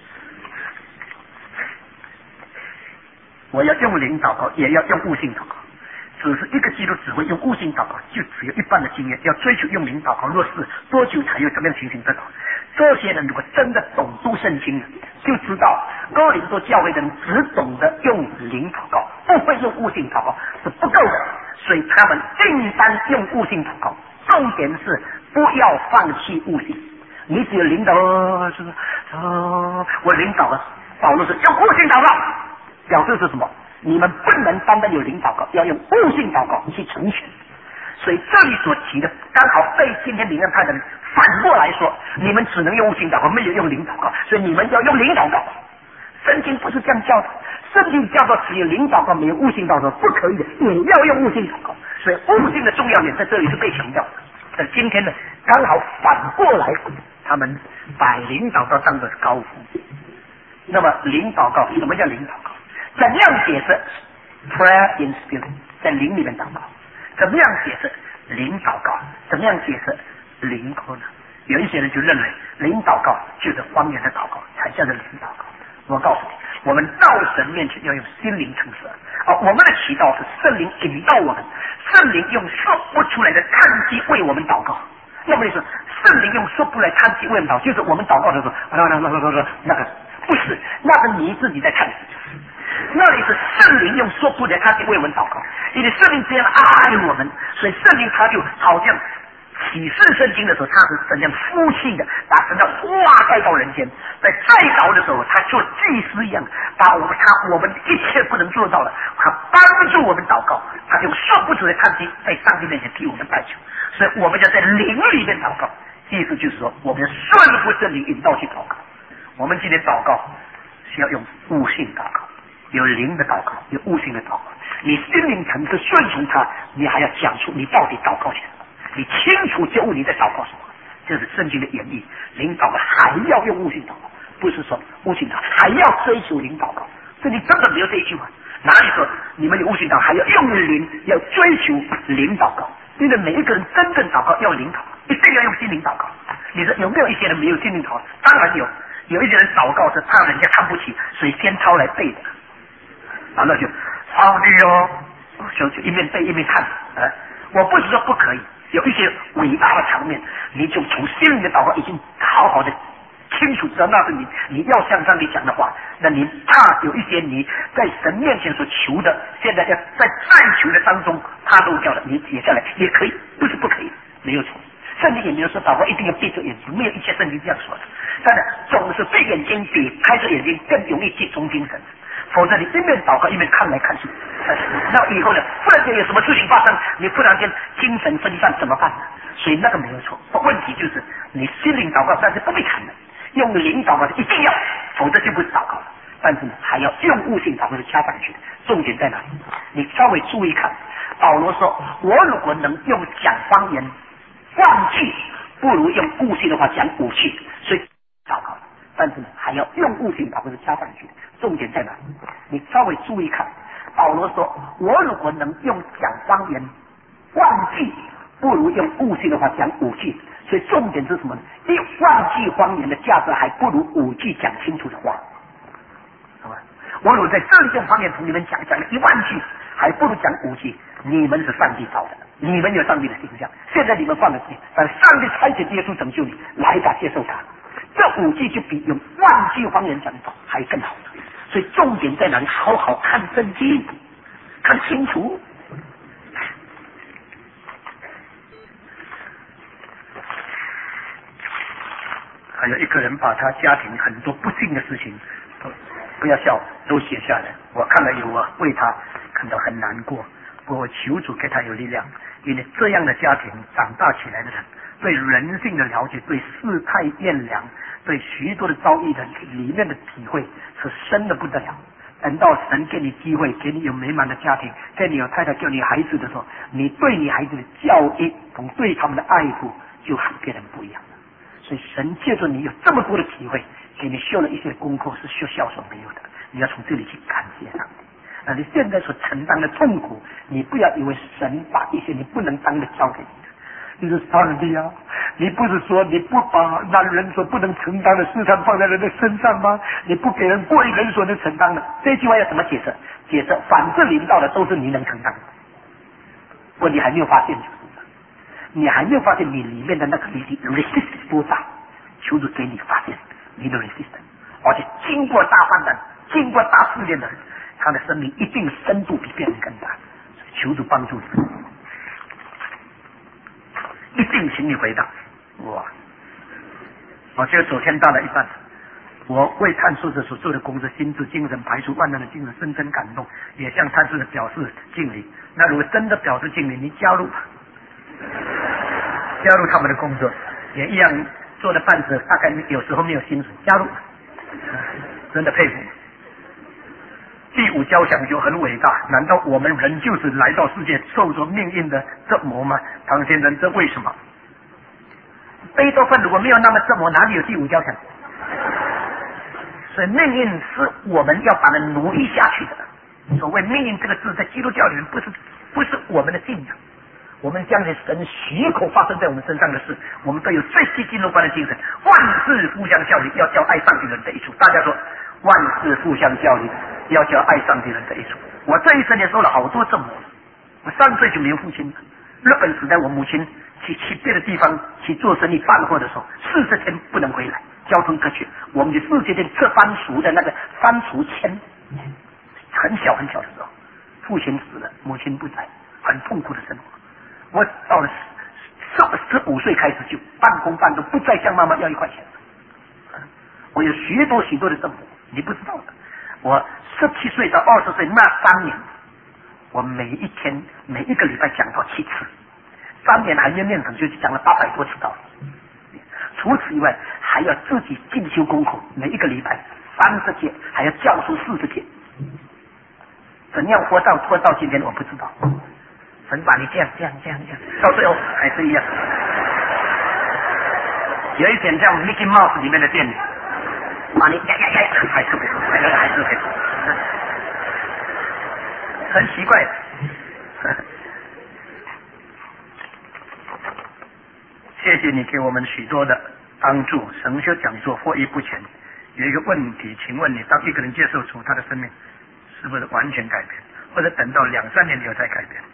我要用灵祷告，也要用悟性祷告。只是一个基督只会用悟性祷告，就只有一半的经验。要追求用灵祷告，若是多久才有怎么样情形得到？这些人如果真的懂读圣经，就知道哥林多教会的人只懂得用灵祷告，不会用悟性祷告是不够的，所以他们应当用悟性祷告。重点是不要放弃悟性。你只有灵祷，哦，是不是？哦，我灵祷了。保罗是用悟性祷告。表示是什么？你们不能单单有灵祷告，要用悟性祷告去成全。所以这里所提的，刚好被今天灵恩派的人反过来说，你们只能用悟性祷告，没有用灵祷告，所以你们要用灵祷告。圣经不是这样教的，圣经教导只有灵祷告没有悟性祷告不可以的，也要用悟性祷告。所以悟性的重要点在这里是被强调的。但今天呢，刚好反过来，他们把灵祷告当作是高峰。那么灵祷告，什么叫灵祷告？怎样解释 prayer in spirit， 在灵里面祷告？怎么样解释灵祷告？怎么样解释灵歌呢？有一些人就认为灵祷告就是方言的祷告才叫做灵祷告。我告诉你，我们到神面前要用心灵诚实，而我们的祈祷是圣灵引导我们，圣灵用说不出来的叹息为我们祷告。那么意思，圣灵用说不出来叹息为我们祷告，就是我们祷告的时候，那个那个那个不是，那是你自己在叹息。那里是圣灵用说不出来叹息为我们祷告，因为圣灵这样爱我们，所以圣灵他就好像启示圣经的时候，他是怎样夫妻的把神的话带到人间，在再早的时候他做祭司一样，把我们他我们一切不能做到的，他帮助我们祷告，他用说不出来叹息在上帝面前替我们代求，所以我们要在灵里面祷告，意思就是说我们要顺服圣灵引导去祷告。我们今天祷告是要用悟性祷告，有灵的祷告，有悟性的祷告。你心灵层次顺从他，你还要讲出你到底祷告些什么，你清楚觉悟你在祷告什么，这是圣经的演绎。灵祷告还要用悟性祷告，不是说悟性祷告还要追求灵祷告。这里根本没有这一句话， 哪里说你们有悟性祷告还要用灵，要追求灵祷告？因为每一个人真正祷告要灵祷告，一定要用心灵祷告。你说有没有一些人没有心灵祷告？当然有，有一些人祷告是怕人家看不起，所以先抄来背的，完了就上帝哦，就就一面背一面看。呃，我不是说不可以，有一些伟大的场面，你就从心灵的祷告已经好好的清楚知道那是你你要向上帝讲的话，那你怕有一些你在神面前所求的，现在要在暂求的当中怕漏掉了，你写下来也可以，不是不可以，没有错。圣经也没有说祷告一定要闭着眼睛，没有一切圣经这样说的。但是总是闭眼睛比开着眼睛更容易集中精神，否则你一面祷告一面看来看去，那以后呢，忽然间有什么事情发生，你忽然间精神分散怎么办呢？所以那个没有错，问题就是你心灵祷告但是不被看的，用灵祷告是一定要，否则就不是祷告了。但是呢，还要用悟性祷告是加上去的。重点在哪里？你稍微注意看，保罗说：“我如果能用讲方言忘记，不如用悟性的话讲武器。”所以祷告，但是呢，还要用悟性祷告是加上去的。重点在哪里？你稍微注意看，保罗说：“我如果能用讲方言忘记，不如用悟性的话讲武器。”所以重点是什么呢？一忘记方言的价值，还不如五句讲清楚的话，好吧？我如果在这里用方言同你们讲讲了一万句，还不如讲五句。你们是上帝造的，你们有上帝的形象，现在你们犯了罪，但上帝差遣耶稣拯救你，来吧，接受他。这五句就比用万句方言讲的还更好。所以重点在哪里？好好看圣经，看清楚。还有一个人把他家庭很多不幸的事情，不要笑，都写下来。我看了有啊，为他感到很难过。我求主给他有力量，因为这样的家庭长大起来的人，对人性的了解，对世态炎凉，对许多的遭遇的里面的体会是深的不得了。等到神给你机会，给你有美满的家庭，给你有太太，叫你孩子的时候，你对你孩子的教育同对他们的爱护就和别人不一样了。所以神借着你有这么多的体会，给你修了一些功课是学校所没有的，你要从这里去感谢上帝。那你现在所承担的痛苦，你不要以为神把一些你不能当的交给你的。你说上帝啊，你不是说你不把那人所不能承担的事情放在人的身上吗？你不给人过于人所能承担的。这句话要怎么解释？解释反正临到的都是你能承担的。问题还没有发现就是，你还没有发现你里面的那个力量 resist 多大，求主给你发现你的 resist， 而且经过大患难、经过大试炼的人，他的生命一定深度比别人更大。求主帮助你，一定请你回答。哇！我觉得昨天到了一半，我为探索者所做的工作，心智精神排除万难的精神，深深感动，也向探索者表示敬礼。那如果真的表示敬礼，你加入吧，加入他们的工作，也一样做了半死，大概有时候没有薪水，加入吧，真的佩服。第五交响就很伟大，难道我们人就是来到世界受着命运的折磨吗？唐先生，这为什么？贝多芬如果没有那么折磨，哪里有第五交响？所以命运是我们要把它奴役下去的。所谓命运这个字，在基督教里面不是不是我们的信仰，我们将来神许可发生在我们身上的事，我们都有最积极乐观的精神，万事互相效力，要叫爱上帝人得益处。大家说，万事互相效力，要叫爱上帝人得益处。我这一生也受了好多折磨，我三岁就没有父亲了。日本时代，我母亲去去别的地方去做生意办货的时候，四十天不能回来，交通隔绝。我们去世界店测番薯的那个番薯签，很小很小的时候，父亲死了，母亲不在，很痛苦的生活。我到了十十五岁开始就半工半读，不再向妈妈要一块钱。我有许多许多的折磨，你不知道的。我十七岁到二十岁那三年，我每一天每一个礼拜讲到七次，三年还没有念成就讲了八百多次道理。除此以外，还要自己进修功课，每一个礼拜三十节，还要教书四十节。怎样活到活到今天，我不知道。神把你这样这样这样这样，到最后还是一样。有一点像 Mickey Mouse 里面的电影，把你呀呀呀，还是不还是还是不很奇怪。谢谢你给我们许多的帮助。神修讲座获益不浅。有一个问题，请问你，当一个人接受主，他的生命是不是完全改变，或者等到两三年以后才改变？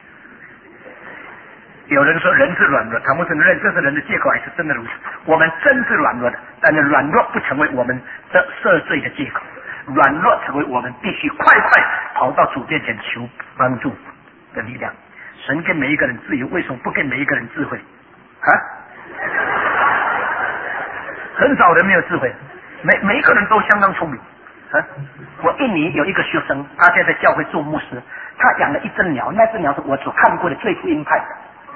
有人说人是软弱，他们承认这是人的借口，还是真的如此？我们真是软弱的，但是软弱不成为我们的赦罪的借口，软弱成为我们必须快快跑到主面前求帮助的力量。神给每一个人自由，为什么不给每一个人智慧？啊？很少人没有智慧，每每一个人都相当聪明。啊，我印尼有一个学生，他现在教会做牧师，他养了一只鸟，那只鸟是我所看过的最福音派的。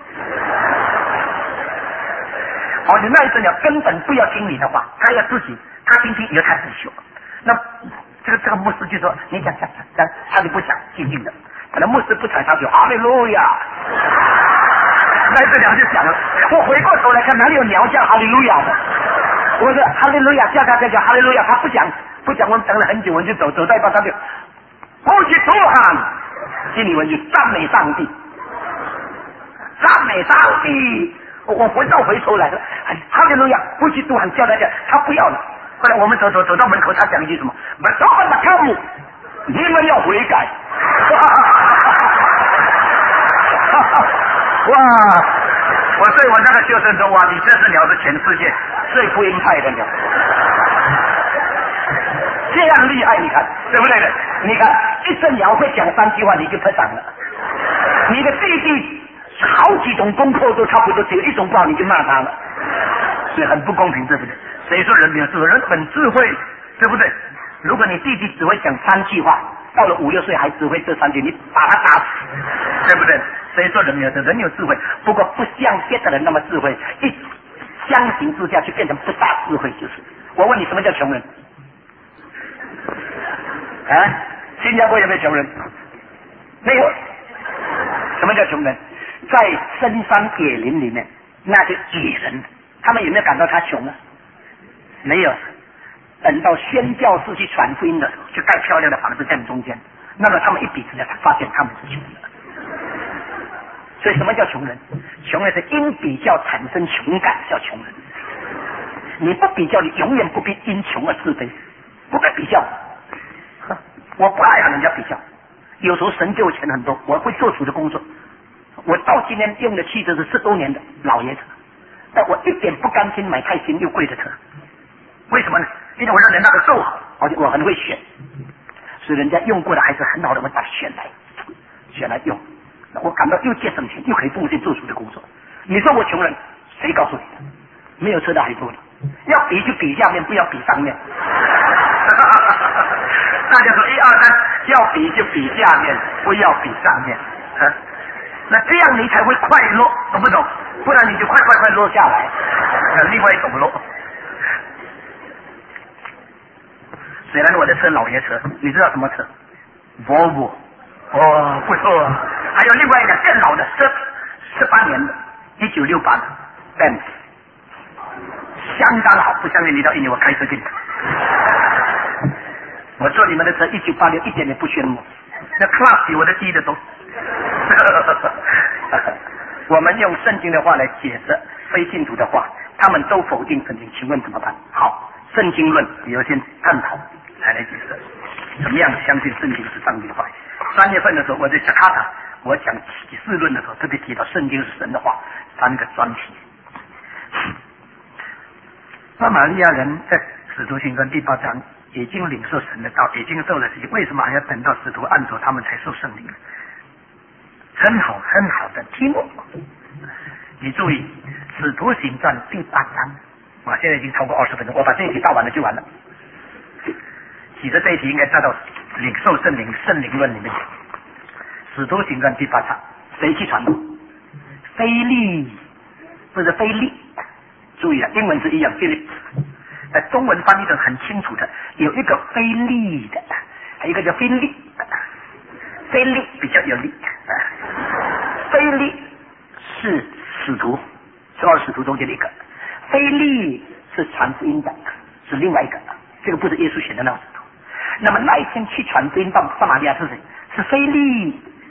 好，你那一只鸟根本不要听你的话，他要自己，他听听以后他自己学。那这个这个牧师就说：“你讲讲讲，他就不讲，静静的。可能牧师不睬他，就哈利路亚。”那只鸟就讲了。我回过头来看，哪里有鸟叫哈利路亚的？我说哈利路亚，叫他再叫哈利路亚，他不讲不讲。我们等了很久，我们就走走到一半，他就不去多喊，心里我就赞美上帝，赞美上帝。我回到回头来了，哈利路亚，不去多喊，叫他叫，他不要了。后来我们走走走到门口，他讲一句什么？我说我的科目，你们要悔改。哇！我对我那个学生说：“哇，你这只鸟是全世界最福音派的鸟，这样厉害，你看对不对的？你看一只鸟会讲三句话，你就拍掌了。你的弟弟好几种功课都差不多，只有一种不好，你就骂他了，所以很不公平，对不对？谁说人没有智慧？人很智慧，对不对？如果你弟弟只会讲三句话，到了五六岁还只会这三句，你把他打死，对不对？谁说人没有智慧？人有智慧，不过不像别的人那么智慧，一相形之下就变成不大智慧，就是。我问你，什么叫穷人？啊？新加坡有没有穷人？没有。什么叫穷人？在深山野林里面，那些野人，他们有没有感到他穷啊？没有。等到宣教士去传福音的时候，去盖漂亮的房子在中间，那么他们一比之下，才发现他们是穷人。所以什么叫穷人？穷人是因比较产生穷感，叫穷人。你不比较，你永远不必因穷而自卑，不该比较。我不爱和人家比较。有时候神给我钱很多，我会做主的工作。我到今天用的汽车是十多年的老爷车，但我一点不甘心买太新又贵的车。为什么呢？因为我认为那个够好，而且我很会选，所以人家用过的还是很好的，我把它选来，选来用。我感到又节省钱，又可以奉献做主的工作。你说我穷人，谁告诉你的？没有车的还多呢。要比就比下面，不要比上面。大家说一二三，要比就比下面，不要比上面。啊，那这样你才会快乐，懂不懂？不然你就快快快落下来。那另外一种落。虽然我的车老爷车，你知道什么车 ？Volvo， 哦，不错。还有另外一个更老的，十十八年的，一九六八的 Benz， 相当好。不相信你到印尼，我开车给你。我坐你们的车，一九八六，一点也不炫目，那 class 比我的低的多。我们用圣经的话来解释非信徒的话，他们都否定圣经，请问怎么办？好，圣经论有些探讨才来解释，怎么样相信圣经是上帝的话。三月份的时候，我在加卡塔，我讲启示论的时候，特别提到圣经是神的话，三个专题。撒玛利亚人在使徒行传第八章已经领受神的道，已经受了洗，为什么还要等到使徒按手他们才受圣灵？很好很好的题目。你注意使徒行传第八章，我现在已经超过二十分钟，我把这一题答完了就完了。其实这一题应该带到领受圣灵圣灵论里面。使徒行传第八章，谁去传道？腓利，不是腓利。注意啊，英文是一样 ，Philip， 呃，中文翻译的很清楚的，有一个腓利的，还有一个叫腓利，腓利比较有力。腓利是使徒，是二使徒中间的一个，腓利是传福音的，是另外一个，这个不是耶稣选的那个使徒。那么那一天去传福音到撒玛利亚是谁？是腓利。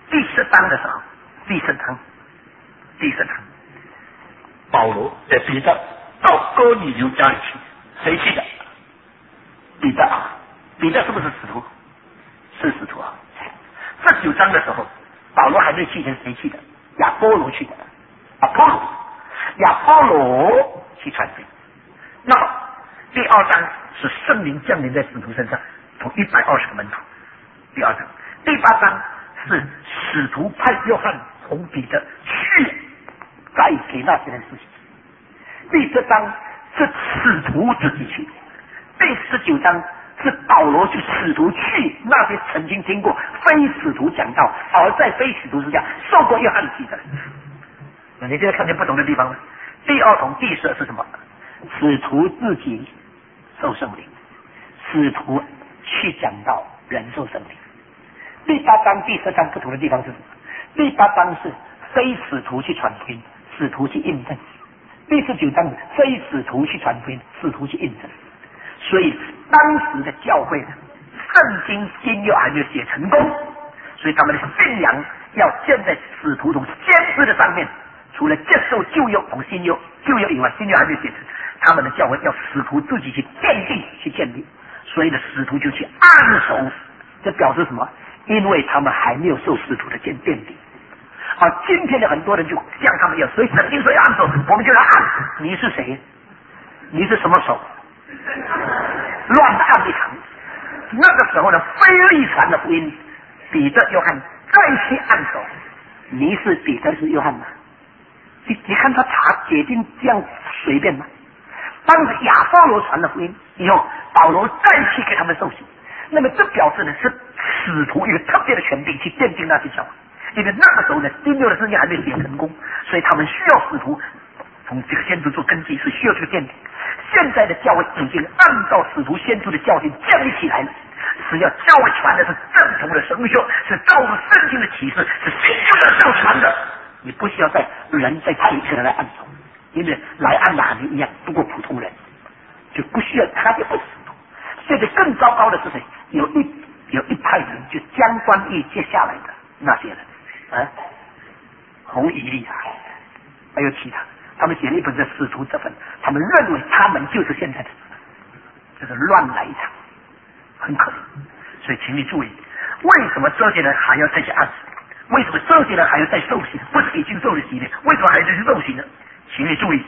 第十章的时候，第十章，第十章， 保罗在彼得到哥尼流家里去，谁去的？彼得啊，彼得是不是使徒？是使徒啊。这九章的时候，保罗还没去前，谁去的？亚波罗去的。亚波罗，亚波罗去传福音。那么第二章是圣灵降临在使徒身上，从一百二十个门徒。第二章，第八章是使徒派约翰从彼得去再给那些人施洗。第十章是使徒自己去。第十九章是保罗去使徒去那些曾经听过非使徒讲道，而在非使徒之下受过约翰洗的人。你现在看见不同的地方了。第二同第十是什么？使徒自己受圣灵，使徒去讲道，人受圣灵。第八章第十章不同的地方是什么？第八章是非使徒去传福音，使徒去印证。第十九章非使徒去传福音，使徒去印证。所以当时的教会呢，圣经新约还没有写成功，所以他们的信仰要建在使徒同先知的上面。除了接受旧约同新约，旧约以外，新约还没有写成，他们的教会要使徒自己去奠定、去建立。所以呢，使徒就去按手，这表示什么？因为他们还没有受使徒的奠奠定。啊，今天的很多人就像他们一样，所以圣经说要按手，我们就来按。你是谁？你是什么手？乱的按一场。那个时候呢，非利传的福音，彼得、约翰再去按手。你是彼得是约翰吗？你你看他查解经这样随便吗？当时亚波罗传了福音以后，保罗再去给他们受洗，那么这表示呢是使徒一个特别的权柄去奠定那些教会，因为那个时候呢新约的圣经还没写成功，所以他们需要使徒从这个先知做根基，是需要这个奠定。现在的教会已经按照使徒先知的教训建立起来了，是要教会传的是正统的神学，是照着圣经的启示，是新约的上传的。你不需要再人再派一个人来按手，因为来按哪里一样，不过普通人，就不需要他就不使徒。现在更糟糕的是谁？有一有一派人就将专义接下来的那些人，啊，洪以利啊，还有其他，他们写了一本叫《使徒》这本，他们认为他们就是现在的，就是乱来一场，很可怜。所以请你注意，为什么这些人还要再去按手？为什么这些人还要再受洗？不是已经受了洗呢？为什么还要去受洗呢？请你注意，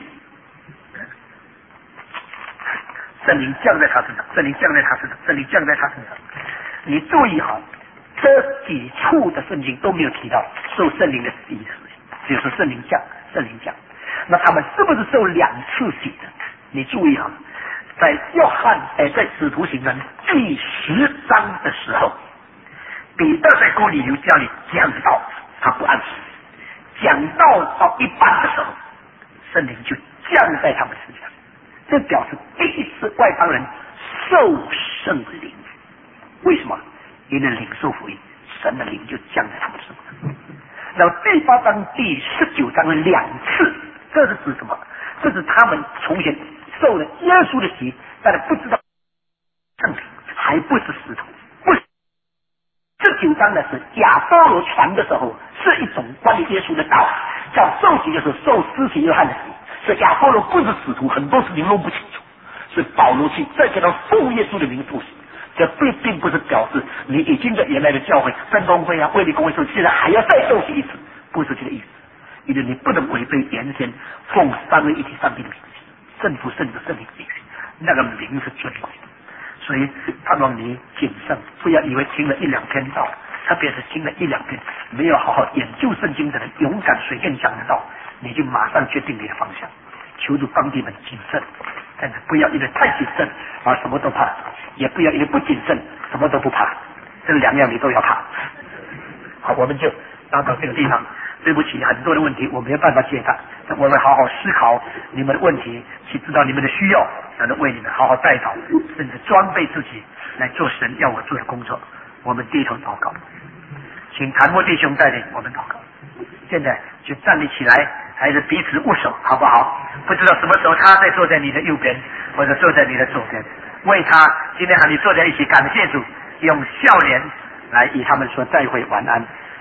圣灵降在他身上，圣灵降在他身上，圣灵降在他身上。你注意哈，这几处的圣经都没有提到受圣灵的洗的事情，只有说圣灵降，圣灵降。那他们是不是受两次洗的？你注意哈，在约翰哎，在使徒行传第十章的时候。彼得在哥尼流家里讲道，他不按时，讲道到一半的时候，圣灵就降在他们身上，这表示第一次外邦人受圣灵。为什么？因为领受福音，神的灵就降在他们身上。那么第八章、第十九章的两次，这是指什么？这是他们从前受了耶稣的洗，但是不知道圣灵，还不是使徒。这九章呢是亚波罗传的时候，是一种关于耶稣的道，叫受洗就是受施洗约翰的洗，所以亚波罗不是使徒，很多事情弄不清楚，所以保罗去再给他奉耶稣的名受洗，这并并不是表示你已经在原来的教会真公会啊、卫理公会受洗，现在还要再受洗一次，不是这个意思，因为你不能违背原先奉三位一体上帝的名，圣父、圣子、圣灵名，那个名是尊贵的。所以盼望你谨慎，不要以为听了一两篇道，特别是听了一两篇没有好好研究圣经的人，勇敢随便讲的道，你就马上决定你的方向。求主帮弟们谨慎，但是不要因为太谨慎而什么都怕，也不要因为不谨慎什么都不怕，这两样你都要怕。好，我们就到到这个地方。对不起，很多的问题我没有办法解答，我会好好思考你们的问题，去知道你们的需要，然后为你们好好带导，甚至装备自己来做神要我做的工作。我们低头祷告，请谭莫弟兄带领我们祷告。现在就站立起来，还是彼此握手，好不好？不知道什么时候他在坐在你的右边，或者坐在你的左边，为他今天和你坐在一起，感谢主，用笑脸来与他们说再会晚安。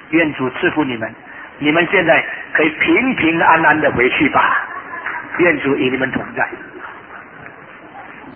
愿主赐福你们，你们现在可以平平安安的回去吧。愿主与你们同在。